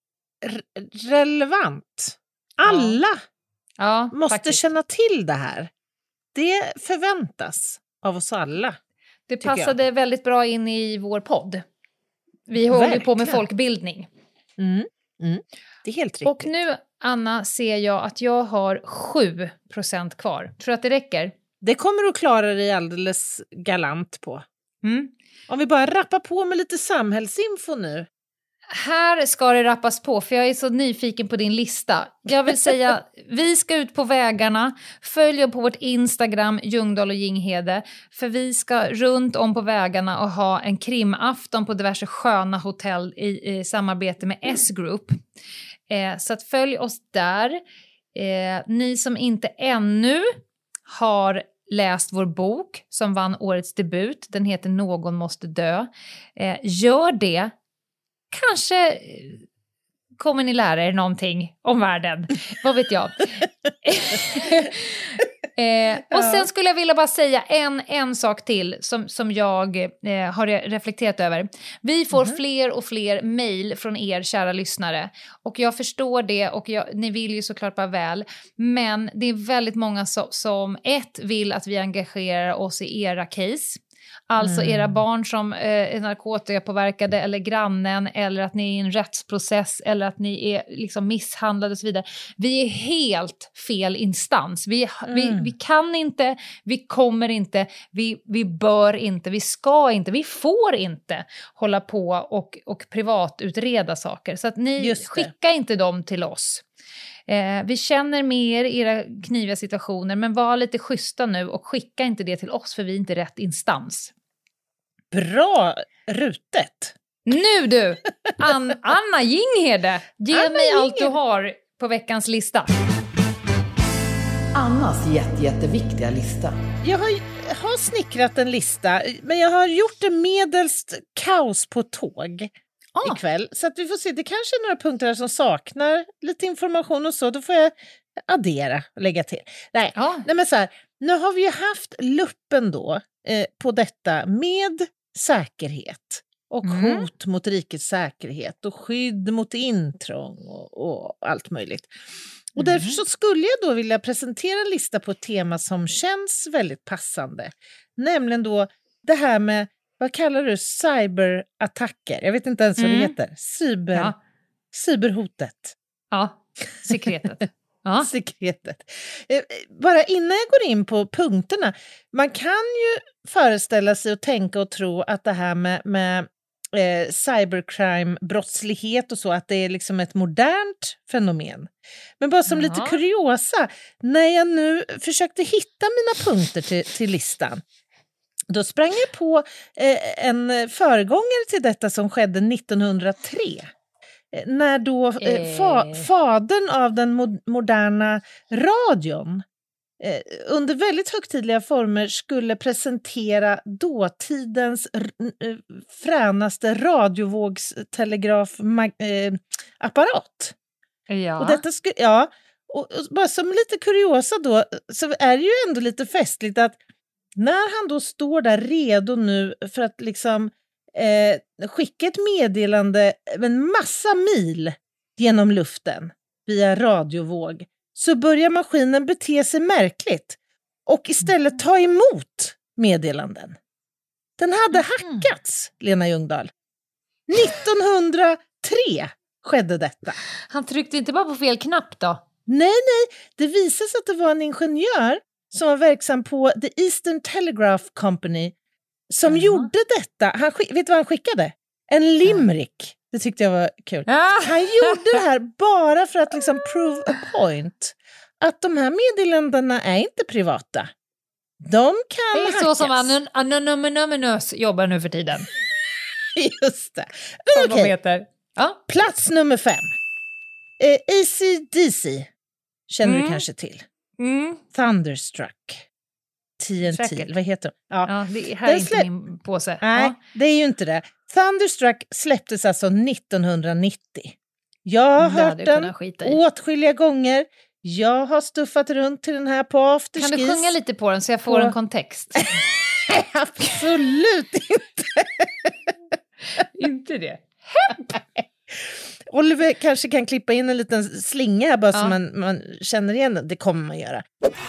relevant. Alla måste känna till det här. Det förväntas av oss alla. Det passade väldigt bra in i vår podd. Vi håller på med folkbildning. Det är helt riktigt. Och nu, Anna, ser jag att jag har 7% kvar. Tror du att det räcker? Det kommer du att klara dig alldeles galant på. Om vi bara rappar på med lite samhällsinfo nu. Här ska det rappas på, för jag är så nyfiken på din lista. Jag vill säga, vi ska ut på vägarna. Följ på vårt Instagram, Ljungdahl och Ginghede. För vi ska runt om på vägarna och ha en krimafton på diverse sköna hotell i samarbete med S-Group. Så att följ oss där. Ni som inte ännu har läst vår bok som vann årets debut. Den heter Någon måste dö. Gör det. Kanske kommer ni lära er någonting om världen. Vad vet jag. Och sen skulle jag vilja bara säga en sak till som jag har reflekterat över. Vi får fler och fler mejl från er kära lyssnare. Och jag förstår det, och ni vill ju såklart bara väl. Men det är väldigt många som vill att vi engagerar oss i era case. Alltså era barn som är narkotikapåverkade, eller grannen, eller att ni är i en rättsprocess, eller att ni är liksom misshandlade och så vidare. Vi är helt fel instans. Vi kan inte, vi kommer inte, vi bör inte, vi ska inte, vi får inte hålla på och privatutreda saker. Så att ni skicka inte dem till oss. Vi känner med er era kniviga situationer, men var lite schyssta nu och skicka inte det till oss, för vi är inte rätt instans. Bra rutet! Nu du, Anna Ginghede, ge mig allt du har på veckans lista. Annas jätteviktiga lista. Jag har snickrat en lista, men jag har gjort det medelst kaos på tåg ikväll. Så att vi får se, det kanske är några punkter här som saknar lite information och så. Då får jag addera och lägga till. Nej men så här, nu har vi ju haft luppen då på detta med säkerhet och hot mot rikets säkerhet och skydd mot intrång och allt möjligt. Och därför så skulle jag då vilja presentera en lista på ett tema som känns väldigt passande. Nämligen då det här med, vad kallar du, cyberattacker? Jag vet inte ens vad det heter. Cyberhotet. Ja, sekretet. Ja. Sekretet. Bara innan jag går in på punkterna. Man kan ju föreställa sig och tänka och tro att det här med cybercrime-brottslighet och så, att det är liksom ett modernt fenomen. Men bara som lite kuriosa, när jag nu försökte hitta mina punkter till listan, då sprang jag på en föregångare till detta som skedde 1903. När då fadern av den moderna radion under väldigt högtidliga former skulle presentera dåtidens fränaste radiovågstelegrafapparat. Ja. Och detta och bara som lite kuriosa då, så är det ju ändå lite festligt att när han då står där redo nu för att liksom skicka ett meddelande en massa mil genom luften via radiovåg, så börjar maskinen bete sig märkligt och istället ta emot meddelanden. Den hade hackats, Lena Ljungdahl. 1903 skedde detta. Han tryckte inte bara på fel knapp då? Nej. Det visade sig att det var en ingenjör som var verksam på The Eastern Telegraph Company som gjorde detta. Vet du vad han skickade? En limerick. Det tyckte jag var kul. Han gjorde det här bara för att liksom prove a point. Att de här meddelandena är inte privata. De kan hackas. Det är så som Anonymous jobbar nu för tiden. Just det. Men okej. Plats nummer 5. AC/DC. Känner du kanske till? Thunderstruck. TNT. Säkert. Vad heter de? Ja, det här är inte min påse. Nej, det är ju inte det. Thunderstruck släpptes alltså 1990. Jag har hört den åtskilliga gånger. Jag har stuffat runt till den här på afterskis. Kan du sjunga lite på den så jag får en kontext? Absolut inte. Inte det. Oliver kanske kan klippa in en liten slinga här bara så man känner igen den. Det kommer man göra.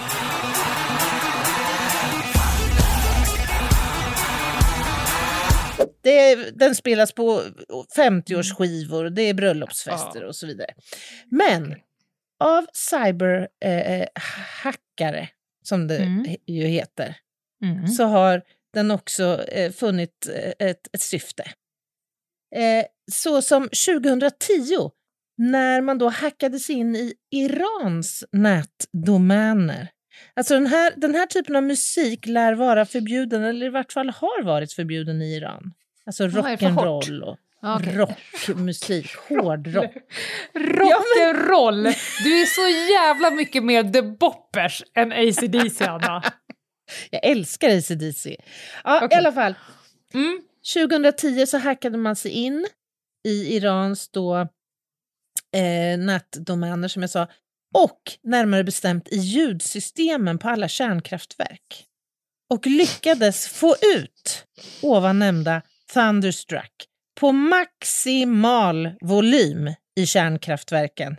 Den spelas på 50-årsskivor, det är bröllopsfester och så vidare. Men av cyberhackare, som det ju heter, så har den också funnit ett syfte. Så som 2010, när man då hackades in i Irans nätdomäner. Alltså den här typen av musik lär vara förbjuden, eller i vart fall har varit förbjuden i Iran. Alltså rock'n'roll och rockmusik, hårdrock. Rock'n'roll! Du är så jävla mycket mer The Boppers än AC/DC, Anna. Jag älskar AC/DC. Ja, i alla fall. 2010 så hackade man sig in i Irans då nätdomäner, som jag sa, och närmare bestämt i ljudsystemen på alla kärnkraftverk. Och lyckades få ut ovan nämnda Thunderstruck på maximal volym i kärnkraftverken.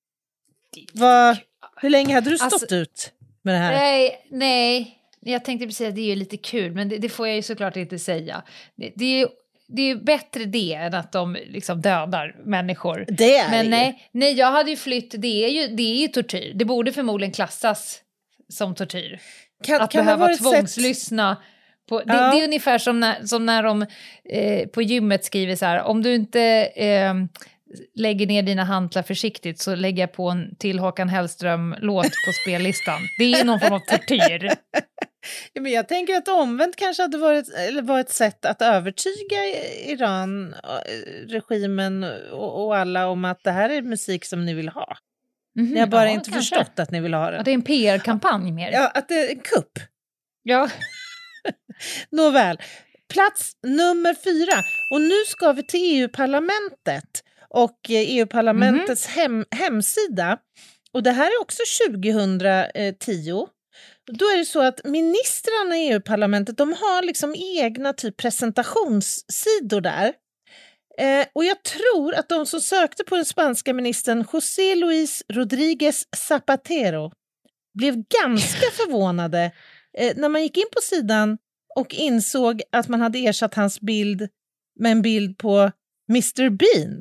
Hur länge hade du stått ut med det här? Nej. Jag tänkte precis att det är ju lite kul, men det får jag ju såklart inte säga. Det är ju bättre det än att de liksom dödar människor. Det är men det. Nej, jag hade ju flytt. Det är ju tortyr. Det borde förmodligen klassas som tortyr. Att behöva tvångslyssna på, det är ungefär som när de på gymmet skriver så här: om du inte lägger ner dina hantlar försiktigt så lägger jag på en till Håkan Hellström-låt på spellistan. Det är ju någon form av tortyr. Ja, men jag tänker att omvänt kanske hade var ett sätt att övertyga Iran, regimen och alla om att det här är musik som ni vill ha. Ni har bara inte förstått att ni vill ha den. Att det är en PR-kampanj mer. Ja, att det är en kupp. Ja. Nåväl. Plats nummer 4. Och nu ska vi till EU-parlamentet och EU-parlamentets hemsida. Och det här är också 2010. Då är det så att ministrarna i EU-parlamentet, de har liksom egna typ presentationssidor där. Och jag tror att de som sökte på den spanska ministern José Luis Rodríguez Zapatero blev ganska förvånade när man gick in på sidan och insåg att man hade ersatt hans bild med en bild på Mr. Bean.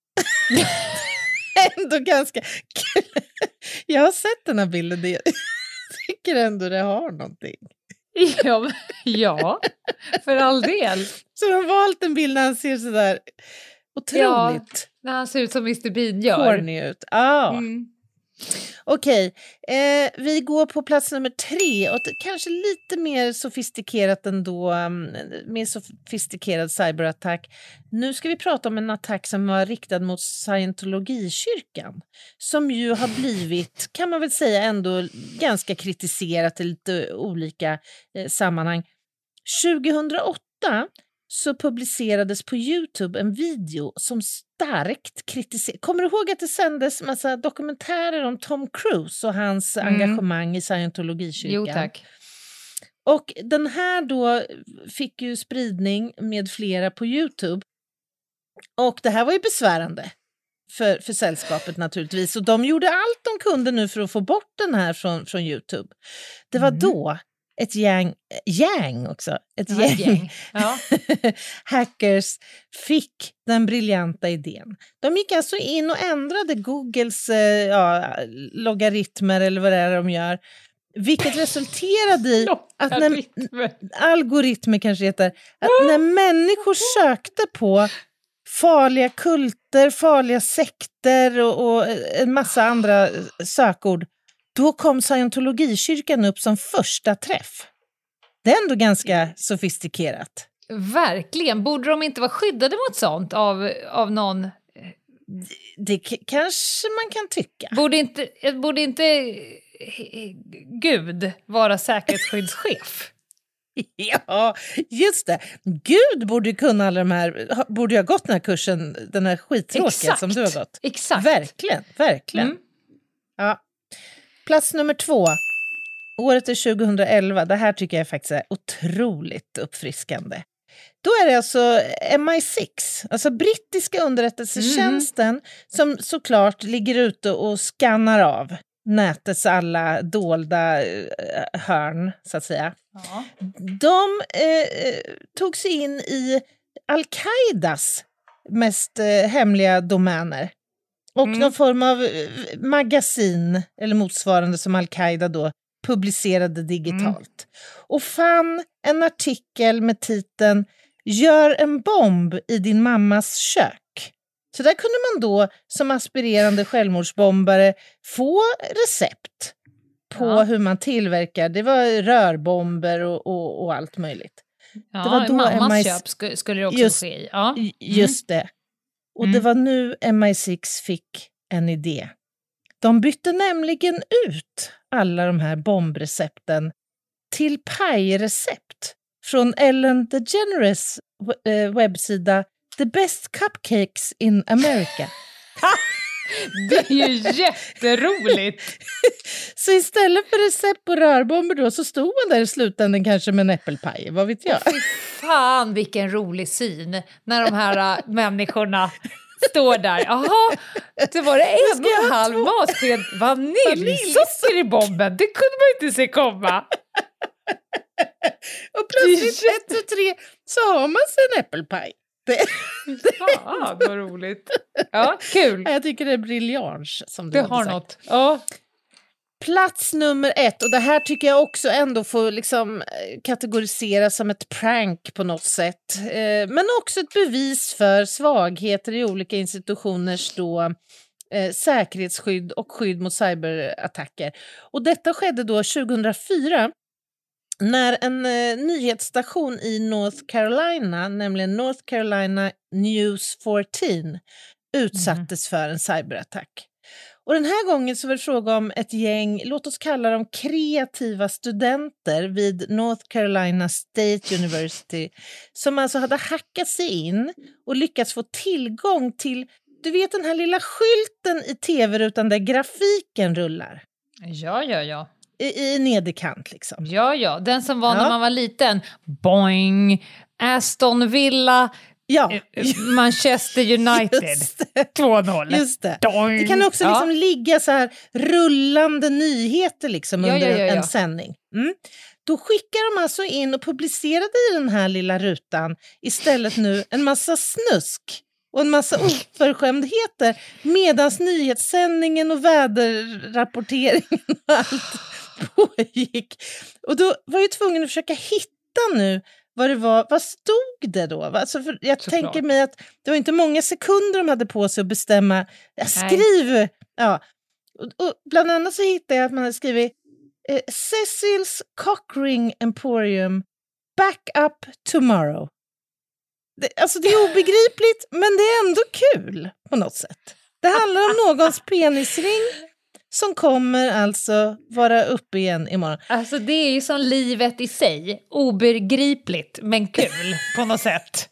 Ändå ganska kul. Jag har sett den här bilden. Jag tycker ändå det har någonting. Ja, för all del. Så de har valt en bild när han ser sådär otroligt när han ser ut som Mr. Bean gör. corny ut. Okej, vi går på plats nummer 3 och kanske lite mer sofistikerat ändå, mer sofistikerad cyberattack. Nu ska vi prata om en attack som var riktad mot Scientologikyrkan, som ju har blivit, kan man väl säga, ändå ganska kritiserat i lite olika sammanhang. 2008 så publicerades på YouTube en video som starkt kritiserade. Kommer du ihåg att det sändes massa dokumentärer om Tom Cruise och hans engagemang i Scientologikyrkan? Jo, tack. Och den här då fick ju spridning med flera på YouTube. Och det här var ju besvärande för sällskapet naturligtvis. Och de gjorde allt de kunde nu för att få bort den här från YouTube. Det var då ett gäng hackers fick den briljanta idén. De gick alltså in och ändrade Googles logaritmer eller vad det är de gör, vilket resulterade i att algoritmer kanske heter, att när människor sökte på farliga kulter, farliga sekter och en massa andra sökord, då kom Scientologikyrkan upp som första träff. Det är ändå ganska sofistikerat. Verkligen. Borde de inte vara skyddade mot sånt av någon? Det kanske man kan tycka. Borde inte Gud vara säkerhetsskyddschef? Ja, just det. Gud borde kunna alla de här, borde ha gått den här kursen, den här skittråkiga som du har gått. Exakt. Verkligen. Ja. Plats nummer 2. Året är 2011. Det här tycker jag faktiskt är otroligt uppfriskande. Då är det alltså MI6, alltså brittiska underrättelsetjänsten, som såklart ligger ute och skannar av nätets alla dolda hörn, så att säga. Ja. De tog sig in i Al-Qaidas mest hemliga domäner. Och någon form av magasin eller motsvarande som Al-Qaida då publicerade digitalt. Och fann en artikel med titeln "Gör en bomb i din mammas kök". Så där kunde man då som aspirerande självmordsbombare få recept på hur man tillverkar. Det var rörbomber och allt möjligt. Ja, det var då mammas köp skulle det också ske i. Ja. Just det. Och det var nu MI6 fick en idé. De bytte nämligen ut alla de här bombrecepten till pajrecept från Ellen DeGeneres webbsida The Best Cupcakes in America. Det är ju jätteroligt. Så istället för recept på rörbomber då, så stod man där i slutändan kanske med en äppelpaj, vad vet jag. Fy fan vilken rolig syn när de här människorna står där. Jaha, det var en halv matsked vaniljsocker i bomben. Det kunde man inte se komma. Och plötsligt 1-3 så har man sig en äppelpaj. Fan vad roligt. Ja, kul. Jag tycker det är briljans som du har sagt. Något. Ja. Plats nummer 1, och det här tycker jag också ändå får liksom kategoriseras som ett prank på något sätt. Men också ett bevis för svagheter i olika institutioners då säkerhetsskydd och skydd mot cyberattacker. Och detta skedde då 2004 när en nyhetsstation i North Carolina, nämligen North Carolina News 14, utsattes för en cyberattack. Och den här gången så var det fråga om ett gäng, låt oss kalla dem kreativa studenter vid North Carolina State University, som alltså hade hackat sig in och lyckats få tillgång till, du vet den här lilla skylten i tv-rutan där grafiken rullar. Ja. I nederkant liksom. Ja, den som var när man var liten. Boing, Aston Villa, Manchester United 2-0. Just det. Det kan också liksom ligga så här rullande nyheter liksom under en sändning. Då skickar de alltså in och publicerade i den här lilla rutan istället nu en massa snusk och en massa oförskämdheter, medans nyhetssändningen och väderrapporteringen och allt pågick. Och då var jag tvungen att försöka hitta nu vad det var. Vad stod det då? Alltså för jag tänker mig att det var inte många sekunder de hade på sig att bestämma. Jag skriver. Ja. Och bland annat så hittade jag att man hade skrivit Cecils Cockring Emporium back up tomorrow. Alltså det är obegripligt, men det är ändå kul på något sätt. Det handlar om någons penisring som kommer alltså vara uppe igen imorgon. Alltså det är ju som livet i sig. Obegripligt, men kul på något sätt.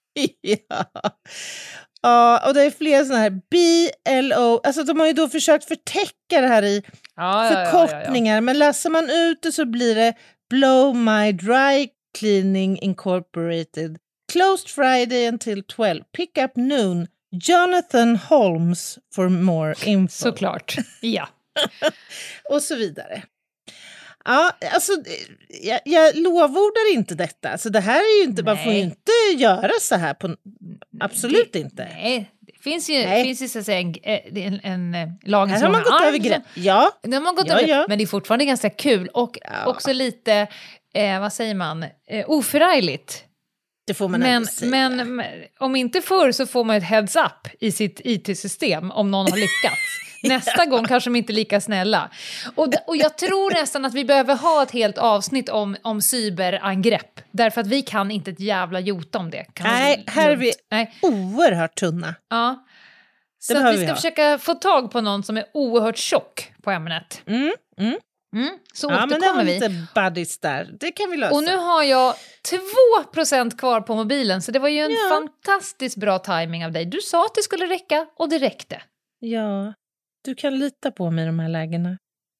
Ja, och det är flera sådana här BLO. Alltså de har ju då försökt förtäcka det här i förkortningar. Men läser man ut det så blir det Blow My Dry Cleaning Incorporated. Closed Friday until 12. Pick up noon. Jonathan Holmes for more info. Såklart, ja. Och så vidare. Ja, alltså jag lovordar inte detta. Alltså det här är ju inte, man får ju inte göra så här på, absolut inte. Nej, det finns ju så att säga en lagen som har gått över gräns. Ja. De har gått över, men det är fortfarande ganska kul och också lite, vad säger man, oförargligt. Det får man ändå säga. Men om inte förr så får man ett heads up i sitt IT-system om någon har lyckats. Nästa gång kanske de inte är lika snälla. Och jag tror nästan att vi behöver ha ett helt avsnitt om cyberangrepp. Därför att vi kan inte ett jävla jota om det. Nej, här är vi oerhört tunna. Ja. Så att vi ska försöka få tag på någon som är oerhört tjock på ämnet. Så återkommer men det har vi. lite buddies där. Det kan vi lösa. Och nu har jag 2% kvar på mobilen. Så det var ju en fantastiskt bra timing av dig. Du sa att det skulle räcka och det räckte. Ja, du kan lita på mig i de här lägena.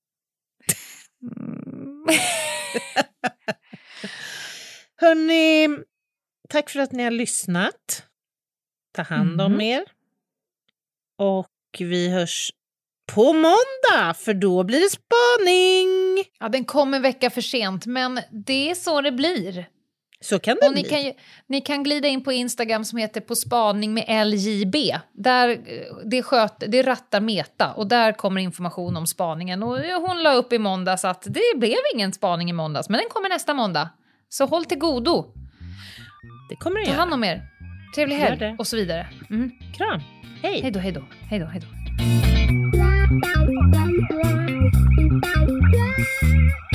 Hörrni, tack för att ni har lyssnat. Ta hand om er. Och vi hörs på måndag, för då blir det spaning. Ja, den kommer en vecka för sent, men det är så det blir. Så kan det bli. Ni kan glida in på Instagram som heter På spaning med LJB. Där det rattar Meta och där kommer information om spaningen. Och hon la upp i måndags att det blev ingen spaning i måndags, men den kommer nästa måndag. Så håll till godo. Det kommer det göra. Ta hand om er. Trevlig helg och så vidare. Kram. Hej. Hej då. Hej då.